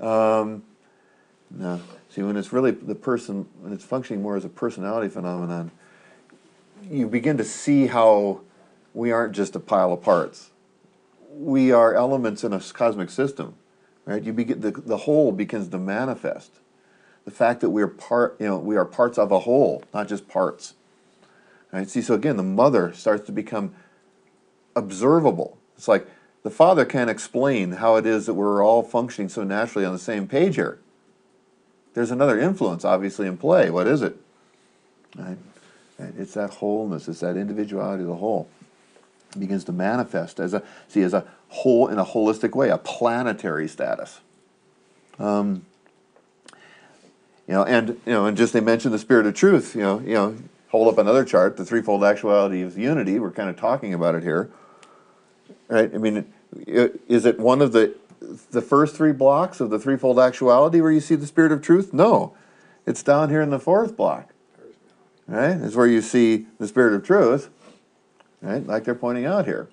No. See, when it's really the person, when it's functioning more as a personality phenomenon, you begin to see how we aren't just a pile of parts. We are elements in a cosmic system, right? You begin the whole begins to manifest. The fact that we are parts of a whole, not just parts. Right? See, so again, the mother starts to become observable. It's like the father can't explain how it is that we're all functioning so naturally on the same page here. There's another influence, obviously, in play. What is it? Right? It's that wholeness. It's that individuality of the whole. It begins to manifest as a whole in a holistic way, a planetary status. And just they mentioned the spirit of truth. Hold up another chart, the threefold actuality of unity. We're kind of talking about it here, right? I mean, is it one of the the first three blocks of the threefold actuality where you see the Spirit of truth? No. It's down here in the fourth block. Right? It's where you see the Spirit of truth. Right? Like they're pointing out here.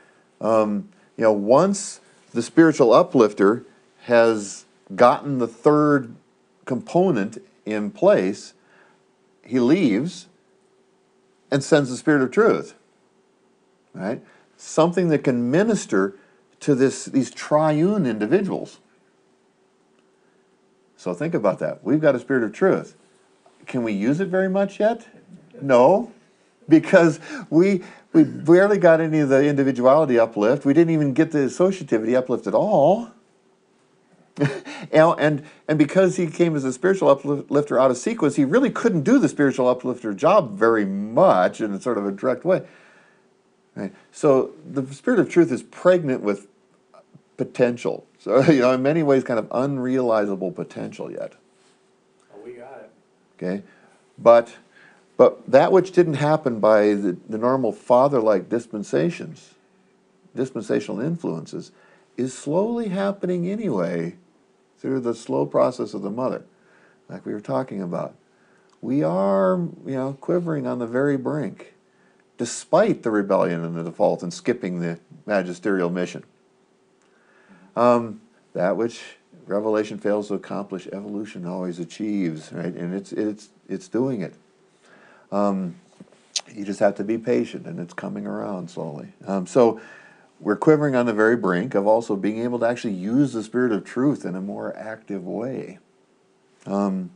Once the spiritual uplifter has gotten the third component in place, he leaves and sends the Spirit of truth. Right? Something that can minister to these triune individuals. So think about that. We've got a Spirit of truth. Can we use it very much yet? No, because we barely got any of the individuality uplift. We didn't even get the associativity uplift at all. and because he came as a spiritual uplifter out of sequence, he really couldn't do the spiritual uplifter job very much in a sort of a direct way. Right? So the Spirit of truth is pregnant with potential. So, in many ways, kind of unrealizable potential yet. Oh, we got it. Okay? But that which didn't happen by the normal father-like dispensational influences, is slowly happening anyway through the slow process of the mother, like we were talking about. We are, quivering on the very brink, despite the rebellion and the default and skipping the magisterial mission. That which revelation fails to accomplish, evolution always achieves, right? And it's doing it. You just have to be patient, and it's coming around slowly. So we're quivering on the very brink of also being able to actually use the Spirit of truth in a more active way. And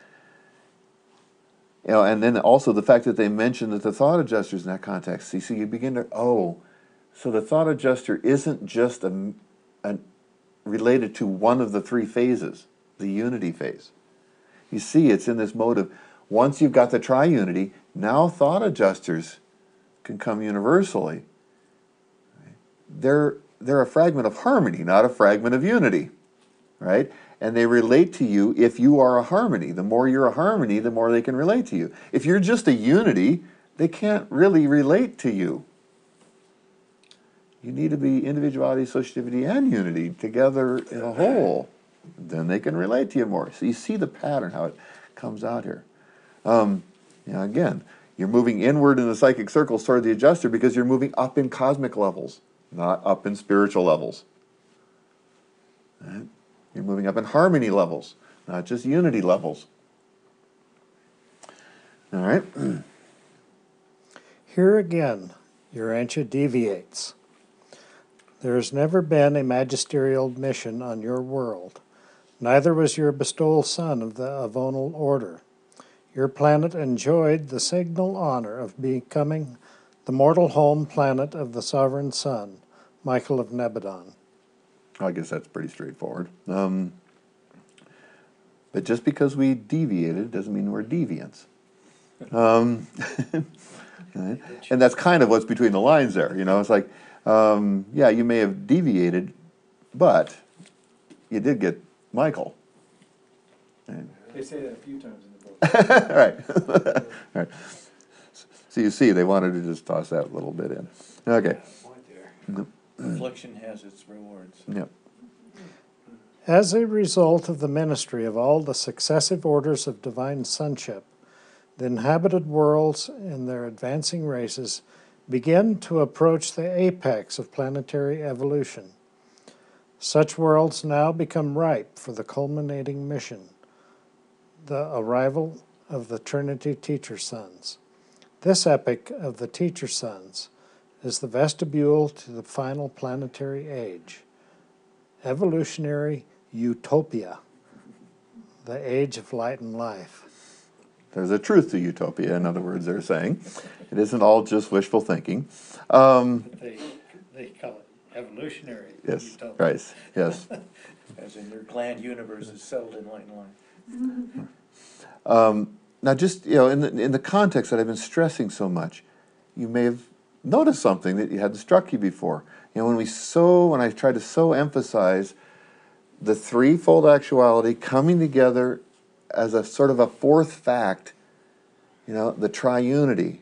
then also the fact that they mention that the thought adjusters in that context. So you begin to, so the thought adjuster isn't just related to one of the three phases, the unity phase. You see, it's in this mode of, once you've got the triunity, now thought adjusters can come universally. They're a fragment of harmony, not a fragment of unity, right? And they relate to you if you are a harmony. The more you're a harmony, the more they can relate to you. If you're just a unity, they can't really relate to you. You need to be individuality, associativity, and unity together in a whole. Then they can relate to you more. So you see the pattern, how it comes out here. Again, you're moving inward in the psychic circles toward the adjuster because you're moving up in cosmic levels, not up in spiritual levels. Right? You're moving up in harmony levels, not just unity levels. All right? Here again, Urantia deviates. There has never been a magisterial mission on your world. Neither was your bestowal son of the Avonal order. Your planet enjoyed the signal honor of becoming the mortal home planet of the sovereign son, Michael of Nebadon. I guess that's pretty straightforward. But just because we deviated doesn't mean we're deviants. Right? And that's kind of what's between the lines there. It's like, you may have deviated, but you did get Michael. And They say that a few times in the book. right. So you see, they wanted to just toss that a little bit in. Okay. Point there. Affliction has its rewards. Yep. As a result of the ministry of all the successive orders of divine sonship, the inhabited worlds and their advancing races begin to approach the apex of planetary evolution. Such worlds now become ripe for the culminating mission, the arrival of the Trinity Teacher Sons. This epoch of the Teacher Sons is the vestibule to the final planetary age, evolutionary utopia, the age of light and life. There's a truth to utopia, in other words, they're saying. It isn't all just wishful thinking. They call it evolutionary utopia. Right, yes. As in your gland universe is settled in light and life. Now, just in the context that I've been stressing so much, you may have noticed something that you hadn't struck you before. When I tried to so emphasize the threefold actuality coming together as a sort of a fourth fact, the triunity.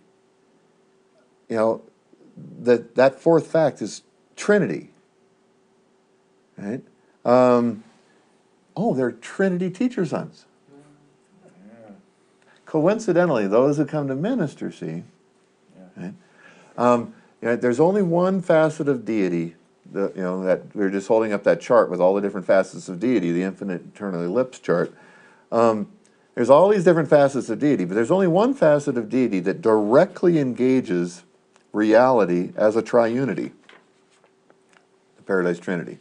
That fourth fact is Trinity. Right? They're Trinity teacher sons. Yeah, Coincidentally, those who come to minister, see, yeah. right? There's only one facet of deity, that we're just holding up that chart with all the different facets of deity, the infinite eternal ellipse chart. There's all these different facets of deity, but there's only one facet of deity that directly engages reality as a triunity, the Paradise Trinity.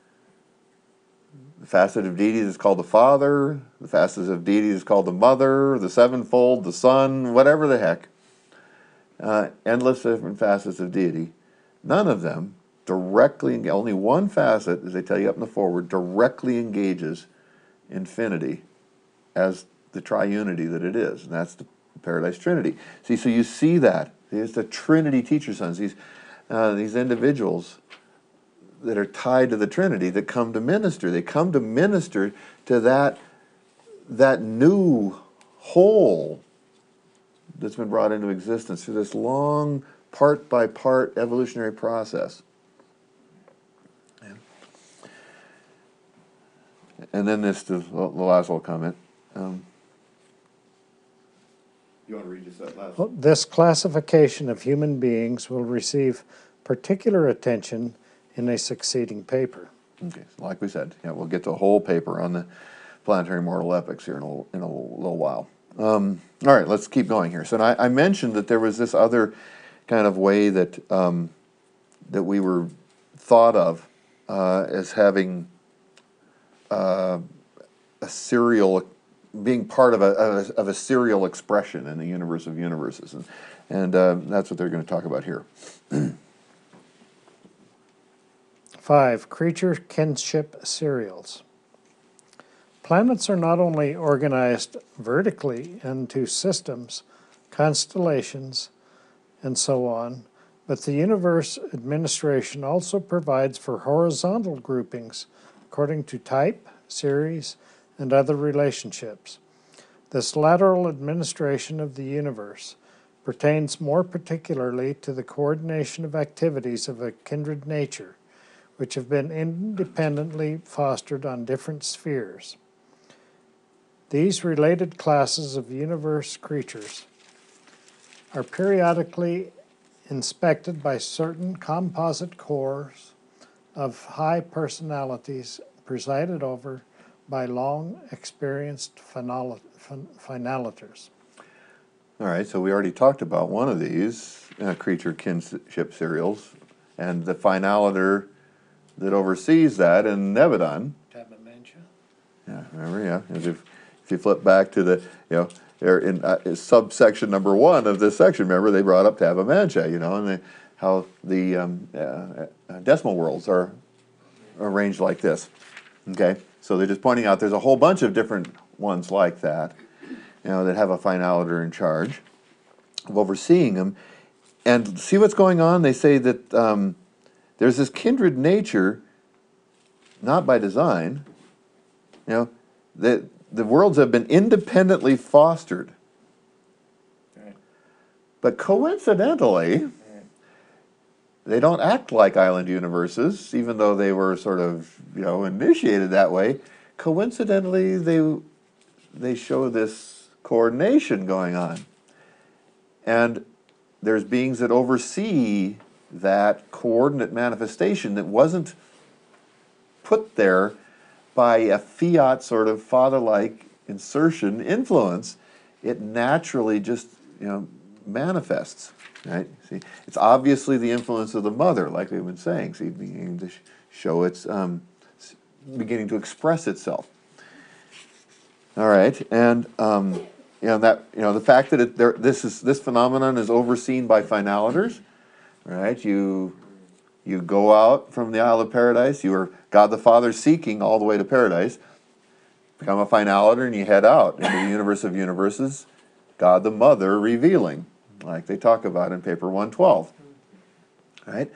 The facet of deity is called the Father, the facet of deity is called the Mother, the Sevenfold, the Son, whatever the heck. Endless different facets of deity. None of them directly, only one facet, as they tell you up in the foreword, directly engages infinity as the triunity that it is, and that's the Paradise Trinity. See, so you see that. It's the Trinity teacher sons, these individuals that are tied to the Trinity that come to minister. They come to minister to that new whole that's been brought into existence through this long part-by-part evolutionary process. And then the last little comment. You want to read just that last one? This classification of human beings will receive particular attention in a succeeding paper. Okay, so like we said, we'll get to a whole paper on the planetary mortal epochs here in a little while. All right, let's keep going here. So I mentioned that there was this other kind of way that that we were thought of as having a serial, being part of a serial expression in the universe of universes, and that's what they're going to talk about here. 5. Creature kinship serials. Planets are not only organized vertically into systems, constellations, and so on, but the universe administration also provides for horizontal groupings according to type, series, and other relationships. This lateral administration of the universe pertains more particularly to the coordination of activities of a kindred nature, which have been independently fostered on different spheres. These related classes of universe creatures are periodically inspected by certain composite cores of high personalities presided over by long experienced finalators. All right, so we already talked about one of these creature kinship serials, and the finalator that oversees that in Nebadon. Tabamantia. Yeah, remember, yeah. If you flip back to the, they're in subsection number 1 of this section, remember, they brought up Tabamantia, and how the decimal worlds are arranged like this. Okay, so they're just pointing out there's a whole bunch of different ones like that, that have a finalator in charge of overseeing them. And see what's going on? They say that there's this kindred nature, not by design, that the worlds have been independently fostered. Right. But coincidentally, Right. they don't act like island universes, even though they were sort of, initiated that way. Coincidentally, they show this coordination going on. And there's beings that oversee that coordinate manifestation that wasn't put there by a fiat sort of father-like insertion influence. It naturally just manifests, right? See, it's obviously the influence of the mother, like we've been saying. See, beginning to show its, beginning to express itself. All right, and the fact that this phenomenon is overseen by finalators, right? You go out from the Isle of Paradise. You are God the Father seeking all the way to paradise. Become a finalator and you head out into the universe of universes. God the Mother revealing, like they talk about in paper 112. Right?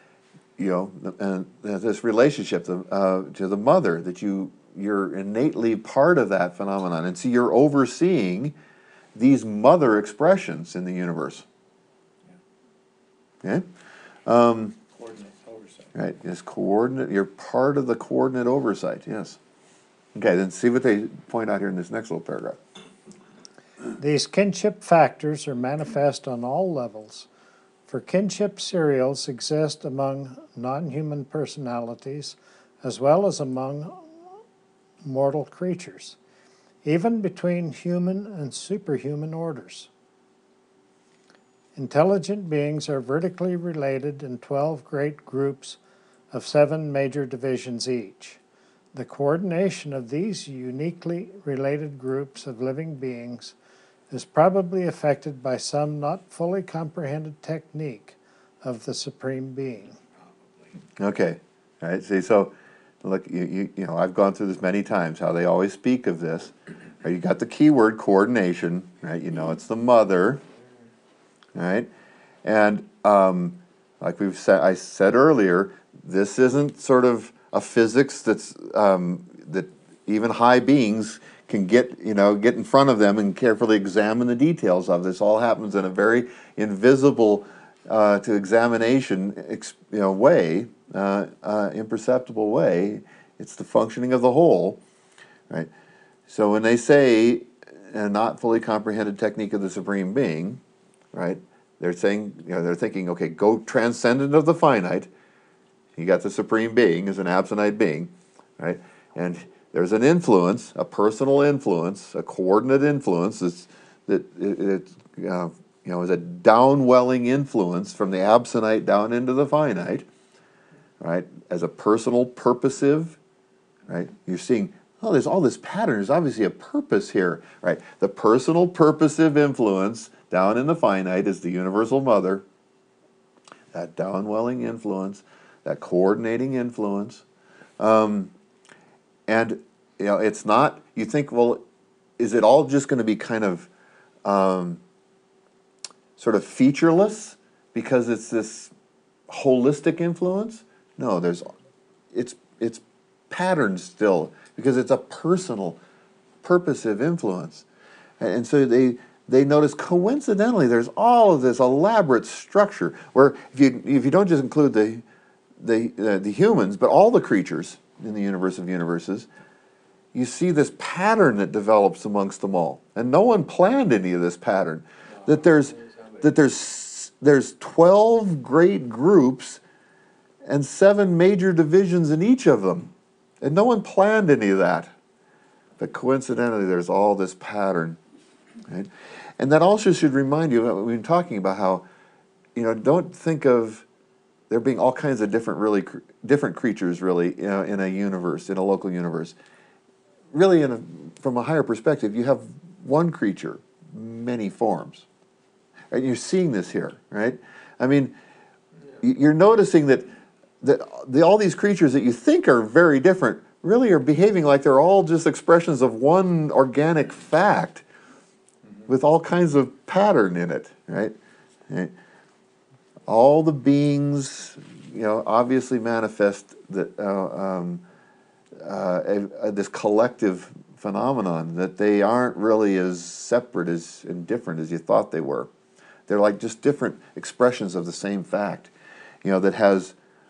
And this relationship to the Mother, that you're innately part of that phenomenon, and so you're overseeing these mother expressions in the universe. Okay. Coordinate, oversight. right? Is coordinate, you're part of the coordinate oversight, yes. Okay, then see what they point out here in this next little paragraph. These kinship factors are manifest on all levels, for kinship serials exist among non-human personalities as well as among mortal creatures, even between human and superhuman orders. Intelligent beings are vertically related in 12 great groups of 7 major divisions each. The coordination of these uniquely related groups of living beings is probably affected by some not fully comprehended technique of the Supreme Being. Okay, all right, see, so, look, you know, I've gone through this many times, how they always speak of this. Right, you got the key word coordination, right? You know, it's the mother, right? And like I said earlier, this isn't sort of a physics that's that even high beings can get in front of them and carefully examine the details of. This all happens in a very invisible to examination way, imperceptible way. It's the functioning of the whole, right? So when they say a not fully comprehended technique of the Supreme Being, right? They're saying, they're thinking, okay, go transcendent of the finite. You got the Supreme Being as an absentite being, right? And there's an influence, a personal influence, a coordinate influence is a downwelling influence from the absentite down into the finite, right? As a personal purposive, right? You're seeing, oh, there's all this pattern. There's obviously a purpose here, right? The personal purposive influence down in the finite is the universal mother. That downwelling influence, that coordinating influence. And, it's not, you think, well, is it all just going to be kind of sort of featureless because it's this holistic influence? No, it's patterned still because it's a personal, purposive influence. And so they notice coincidentally there's all of this elaborate structure where if you don't just include the humans, but all the creatures in the universe of universes, you see this pattern that develops amongst them all, and no one planned any of this pattern. That there's 12 great groups and 7 major divisions in each of them, and no one planned any of that. But coincidentally, there's all this pattern, right? And that also should remind you, we've been talking about how, don't think of there being all kinds of different creatures, really, in a universe, in a local universe. Really, from a higher perspective, you have one creature, many forms. And you're seeing this here, right? I mean, you're noticing that all these creatures that you think are very different really are behaving like they're all just expressions of one organic fact with all kinds of pattern in it, right? All the beings, obviously manifest this collective phenomenon, that they aren't really as separate and different as you thought they were. They're like just different expressions of the same fact, that has,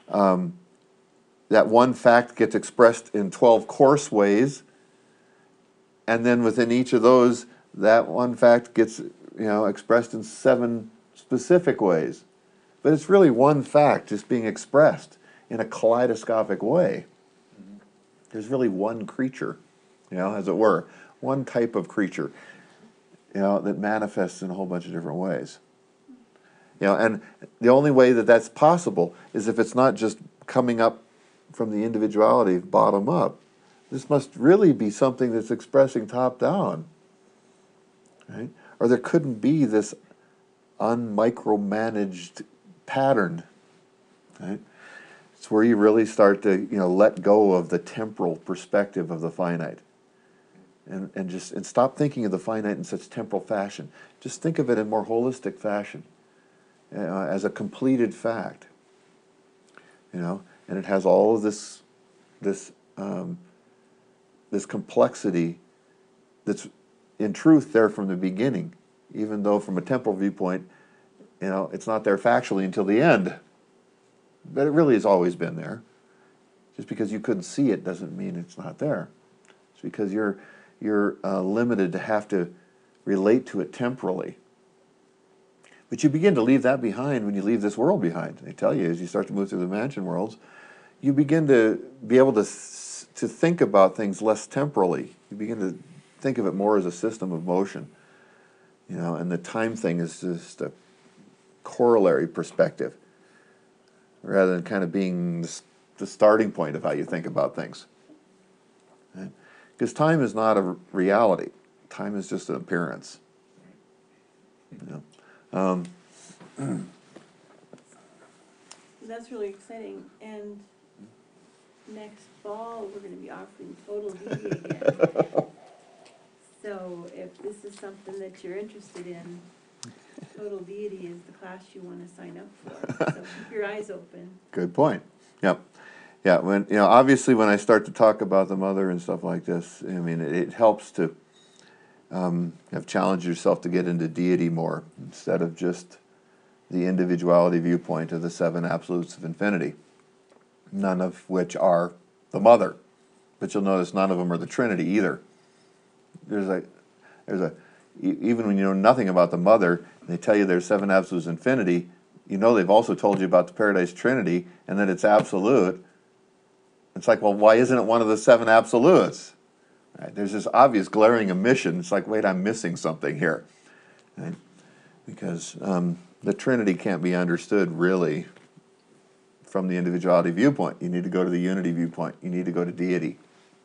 that one fact gets expressed in 12 coarse ways, and then within each of those, that one fact gets, expressed in 7 specific ways. But it's really one fact just being expressed in a kaleidoscopic way. There's really one creature, as it were, one type of creature, that manifests in a whole bunch of different ways. And the only way that that's possible is if it's not just coming up from the individuality bottom up. This must really be something that's expressing top down, right? Or there couldn't be this unmicromanaged pattern, right? It's where you really start to, let go of the temporal perspective of the finite, and stop thinking of the finite in such temporal fashion. Just think of it in more holistic fashion, as a completed fact, and it has all of this complexity that's in truth there from the beginning, even though from a temporal viewpoint, it's not there factually until the end. But it really has always been there. Just because you couldn't see it doesn't mean it's not there. It's because you're limited to have to relate to it temporally. But you begin to leave that behind when you leave this world behind. They tell you as you start to move through the mansion worlds, you begin to be able to think about things less temporally. You begin to think of it more as a system of motion. You know, and the time thing is just a corollary perspective, rather than kind of being the starting point of how you think about things. Right? Because time is not a reality. Time is just an appearance. You know? That's really exciting. And next fall, we're gonna be offering Total Deity again. So if this is something that you're interested in, Total Deity is the class you wanna sign up for. So keep your eyes open. Good point. Yep. Yeah, when obviously when I start to talk about the mother and stuff like this, I mean, it helps to have challenged yourself to get into deity more instead of just the individuality viewpoint of the seven absolutes of infinity, none of which are the mother. But you'll notice none of them are the Trinity either. Even when you know nothing about the mother, and they tell you there's seven absolutes of infinity, you know they've also told you about the Paradise Trinity and that it's absolute. It's like, well, why isn't it one of the seven absolutes? Right? There's this obvious glaring omission. It's like, wait, I'm missing something here. Right? Because the Trinity can't be understood really from the individuality viewpoint. You need to go to the unity viewpoint. You need to go to deity.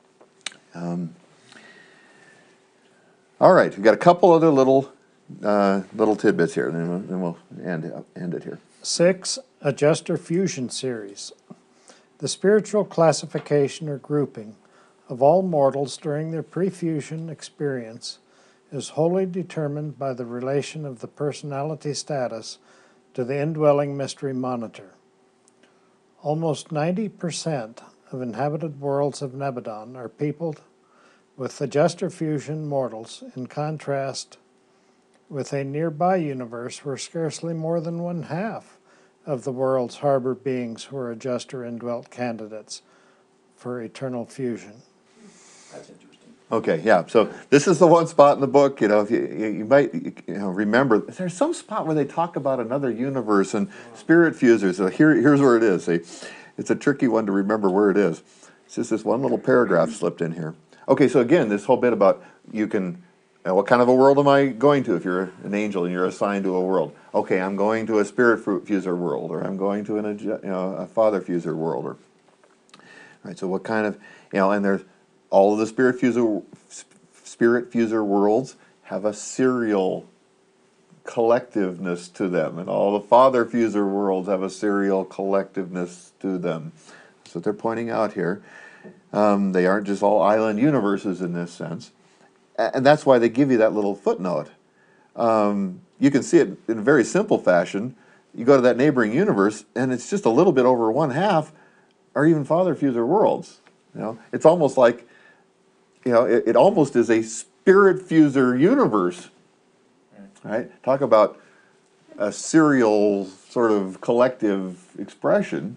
All right, we've got a couple other little tidbits here, and then we'll end it here. 6. Adjuster Fusion Series. The spiritual classification or grouping of all mortals during their pre-fusion experience is wholly determined by the relation of the personality status to the indwelling mystery monitor. Almost 90% of inhabited worlds of Nebadon are peopled with adjuster fusion mortals, in contrast with a nearby universe where scarcely more than 1/2 of the worlds harbor beings who are adjuster indwelt candidates for eternal fusion. That's interesting. Okay, yeah. So this is the one spot in the book. If you might remember, there's some spot where they talk about another universe and spirit fusers. So here's where it is. See, it's a tricky one to remember where it is. It's just this one little paragraph slipped in here. Okay, so again, this whole bit about what kind of a world am I going to if you're an angel and you're assigned to a world? Okay, I'm going to a spirit fuser world, or I'm going to a father fuser world, or right. So what kind of and there's all of the spirit fuser worlds have a serial collectiveness to them, and all the father fuser worlds have a serial collectiveness to them. That's what they're pointing out here. They aren't just all island universes in this sense. And that's why they give you that little footnote. You can see it in a very simple fashion. You go to that neighboring universe, and it's just a little bit over 1/2 are even father fuser worlds. It's almost like, it almost is a spirit fuser universe. Right? Talk about a serial sort of collective expression.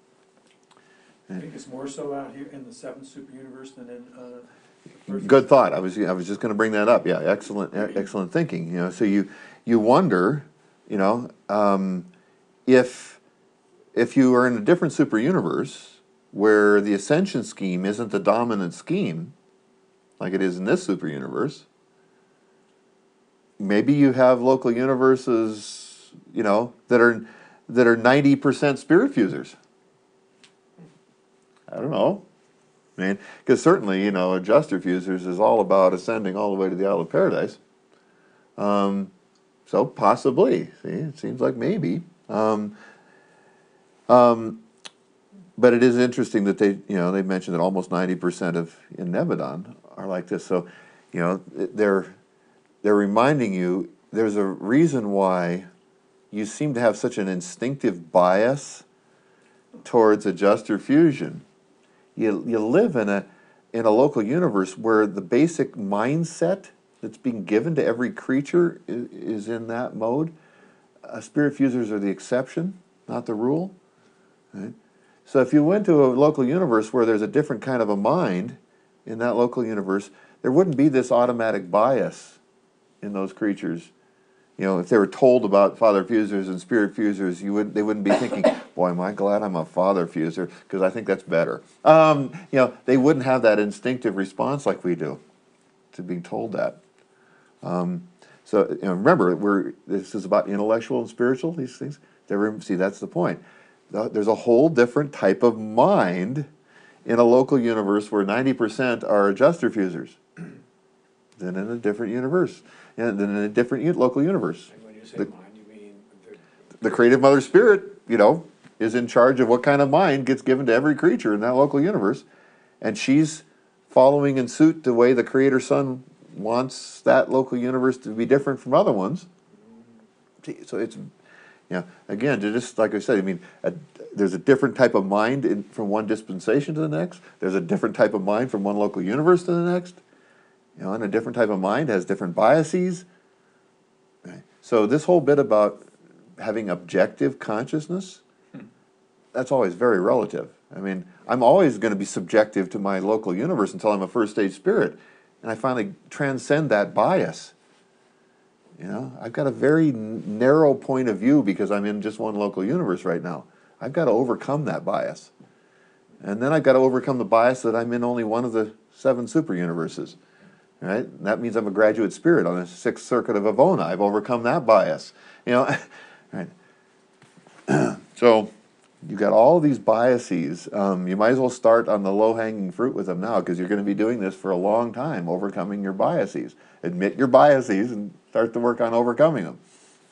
I think it's more so out here in the seventh super universe than in Good thought. I was just going to bring that up. Yeah, excellent thinking. So you wonder, if you are in a different super universe where the ascension scheme isn't the dominant scheme, like it is in this super universe, maybe you have local universes, that are 90% spirit fusers. I don't know. Because certainly, adjuster fusers is all about ascending all the way to the Isle of Paradise. So possibly, see, it seems like maybe. But it is interesting that they mentioned that almost 90% in Nebadon are like this. So, they're reminding you there's a reason why you seem to have such an instinctive bias towards adjuster fusion. You live in a local universe where the basic mindset that's being given to every creature is in that mode. Spirit fusers are the exception, not the rule. Right? So if you went to a local universe where there's a different kind of a mind in that local universe, there wouldn't be this automatic bias in those creatures. You know, if they were told about father fusers and spirit fusers, they wouldn't be thinking, boy, am I glad I'm a father fuser, because I think that's better. You know, they wouldn't have that instinctive response like we do to being told that. So you know, remember, this is about intellectual and spiritual, these things. See, that's the point. There's a whole different type of mind in a local universe where 90% are adjuster fusers than in a different universe, than in a different local universe. And when you say The- mind, you mean The creative mother spirit, you know, is in charge of what kind of mind gets given to every creature in that local universe, and she's following in suit the way the creator son wants that local universe to be different from other ones. So it's, you know, again, just like I said, I mean, there's a different type of mind from one dispensation to the next. There's a different type of mind from one local universe to the next. You know, and a different type of mind has different biases. Right? So this whole bit about having objective consciousness, that's always very relative. I mean, I'm always going to be subjective to my local universe until I'm a first stage spirit, and I finally transcend that bias. You know, I've got a very narrow point of view because I'm in just one local universe right now. I've got to overcome that bias. And then I've got to overcome the bias that I'm in only one of the 7 super universes. Right? And that means I'm a graduate spirit on the 6th circuit of Avona. I've overcome that bias. You know, right? So you've got all these biases. You might as well start on the low-hanging fruit with them now, because you're going to be doing this for a long time, overcoming your biases. Admit your biases and start to work on overcoming them.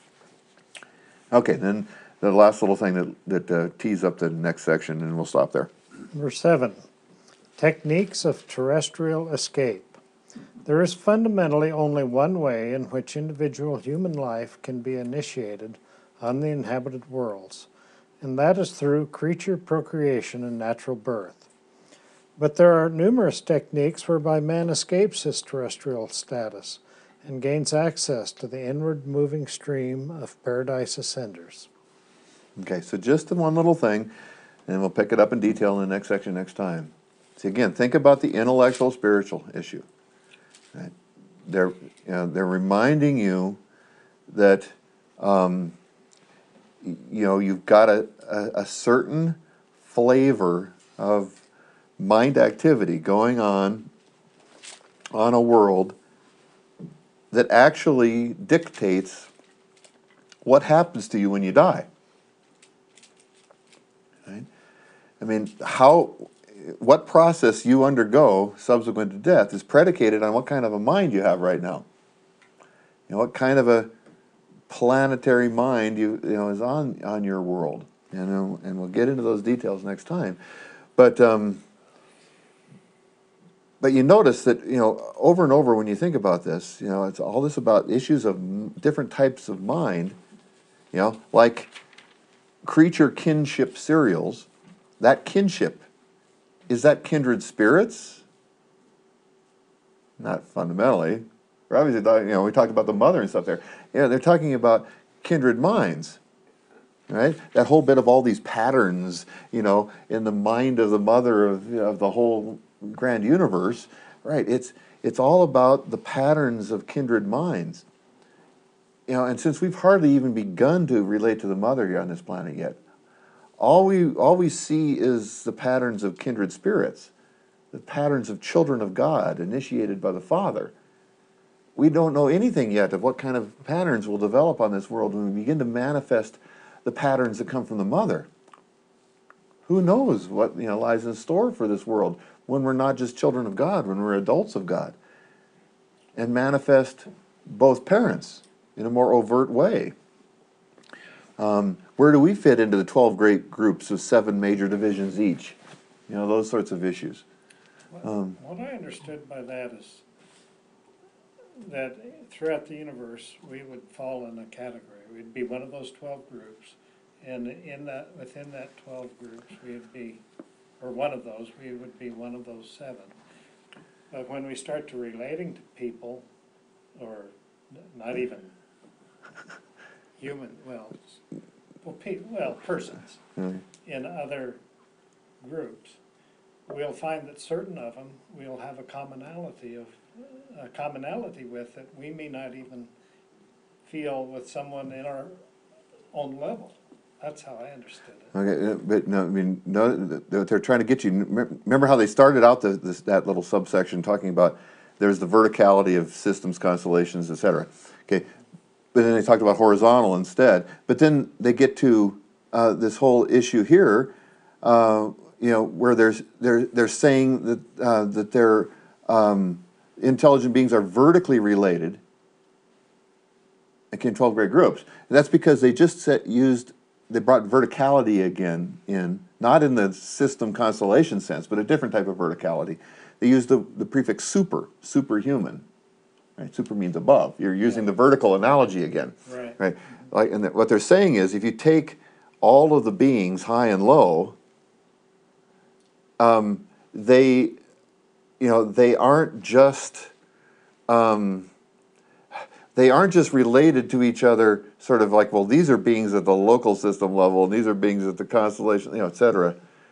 Okay, then the last little thing that tees up the next section, and we'll stop there. Number 7, techniques of terrestrial escape. There is fundamentally only one way in which individual human life can be initiated on the inhabited worlds, and that is through creature procreation and natural birth. But there are numerous techniques whereby man escapes his terrestrial status and gains access to the inward moving stream of paradise ascenders. Okay, so just the one little thing, and we'll pick it up in detail in the next section next time. See, again, think about the intellectual spiritual issue. Right? They're reminding you that you've got a certain flavor of mind activity going on a world that actually dictates what happens to you when you die. Right? I mean, what process you undergo subsequent to death is predicated on what kind of a mind you have right now. You know, what kind of a planetary mind is on your world. And we'll get into those details next time. But you notice that, over and over when you think about this, it's all this about issues of different types of mind, like creature kinship serials. That kinship, is that kindred spirits? Not fundamentally. We're obviously talking, we talked about the mother and stuff there. They're talking about kindred minds, right? That whole bit of all these patterns, in the mind of the mother of the whole grand universe, right? It's all about the patterns of kindred minds. And since we've hardly even begun to relate to the mother here on this planet yet, all we see is the patterns of kindred spirits, the patterns of children of God initiated by the Father. We don't know anything yet of what kind of patterns will develop on this world when we begin to manifest the patterns that come from the mother. Who knows what lies in store for this world when we're not just children of God, when we're adults of God, and manifest both parents in a more overt way. Where do we fit into the 12 great groups of 7 major divisions each? Those sorts of issues. What I understood by that is that throughout the universe we would fall in a category. We'd be one of those 12 groups, and within that 12 groups we would be, or one of those, we would be one of those 7. But when we start to relating to people, or not even human, well, persons in other groups, we'll find that certain of them we'll have a commonality with that we may not even feel with someone in our own level. That's how I understood it. Okay, but no, I mean, no, they're trying to get you. Remember how they started out that little subsection talking about there's the verticality of systems, constellations, etc. Okay, but then they talked about horizontal instead. But then they get to this whole issue here, where they're saying that their intelligent beings are vertically related. Okay, in 12 grade groups. And that's because they just they brought verticality again in, not in the system constellation sense, but a different type of verticality. They used the prefix superhuman. Right? Super means above. You're using the vertical analogy again. Right? Like, and what they're saying is, if you take all of the beings, high and low, they aren't just related to each other, sort of like, well, these are beings at the local system level, and these are beings at the constellation, et cetera.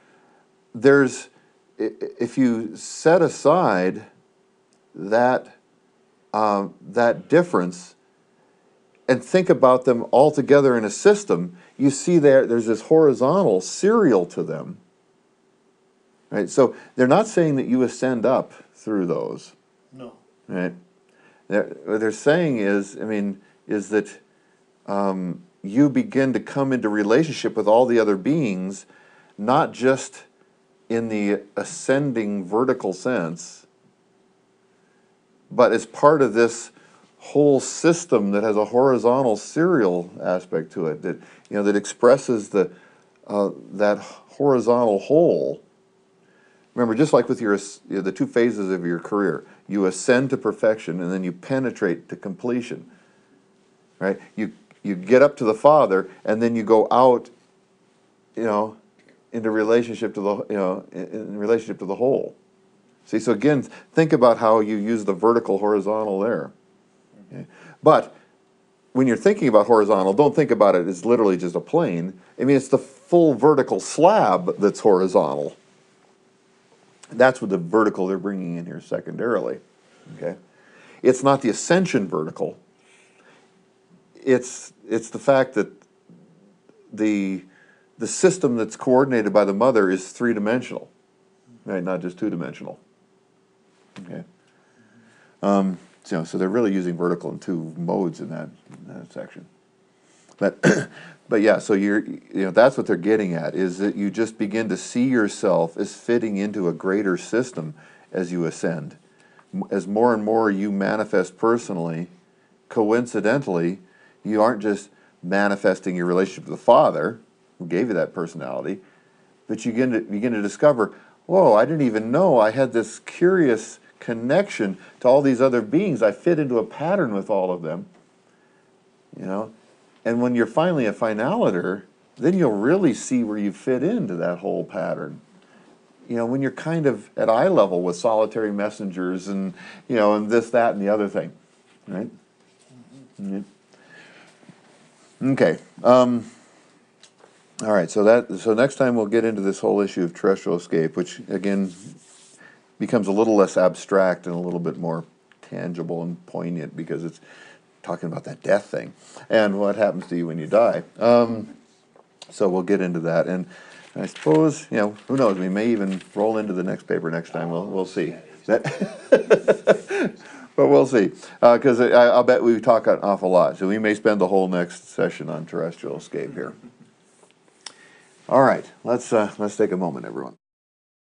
If you set aside that difference and think about them all together in a system, you see there's this horizontal serial to them. Right? So they're not saying that you ascend up through those. No. Right? What they're saying is that you begin to come into relationship with all the other beings, not just in the ascending vertical sense, but as part of this whole system that has a horizontal serial aspect to it, that expresses that horizontal whole. Remember, just like with the two phases of your career, you ascend to perfection and then you penetrate to completion. Right? You get up to the Father and then you go out, into relationship to in relationship to the whole. See, so again, think about how you use the vertical horizontal there. Okay? But when you're thinking about horizontal, don't think about it as literally just a plane. It's the full vertical slab that's horizontal. That's what the vertical they're bringing in here secondarily. Okay, it's not the ascension vertical. It's the fact that the system that's coordinated by the mother is three-dimensional, right? Not just two-dimensional. Okay. So they're really using vertical in two modes in that section. But yeah, so that's what they're getting at, is that you just begin to see yourself as fitting into a greater system as you ascend. As more and more you manifest personally, coincidentally, you aren't just manifesting your relationship to the Father, who gave you that personality, but you begin to discover, whoa, I didn't even know I had this curious connection to all these other beings. I fit into a pattern with all of them, And when you're finally a finaliter, then you'll really see where you fit into that whole pattern. When you're kind of at eye level with solitary messengers and, and this, that, and the other thing, right? Mm-hmm. Okay. All right. So next time we'll get into this whole issue of terrestrial escape, which again becomes a little less abstract and a little bit more tangible and poignant because it's talking about that death thing and what happens to you when you die. So we'll get into that, and I suppose who knows? We may even roll into the next paper next time. We'll see. But we'll see, because I'll bet we talk an awful lot. So we may spend the whole next session on terrestrial escape here. All right, let's take a moment, everyone.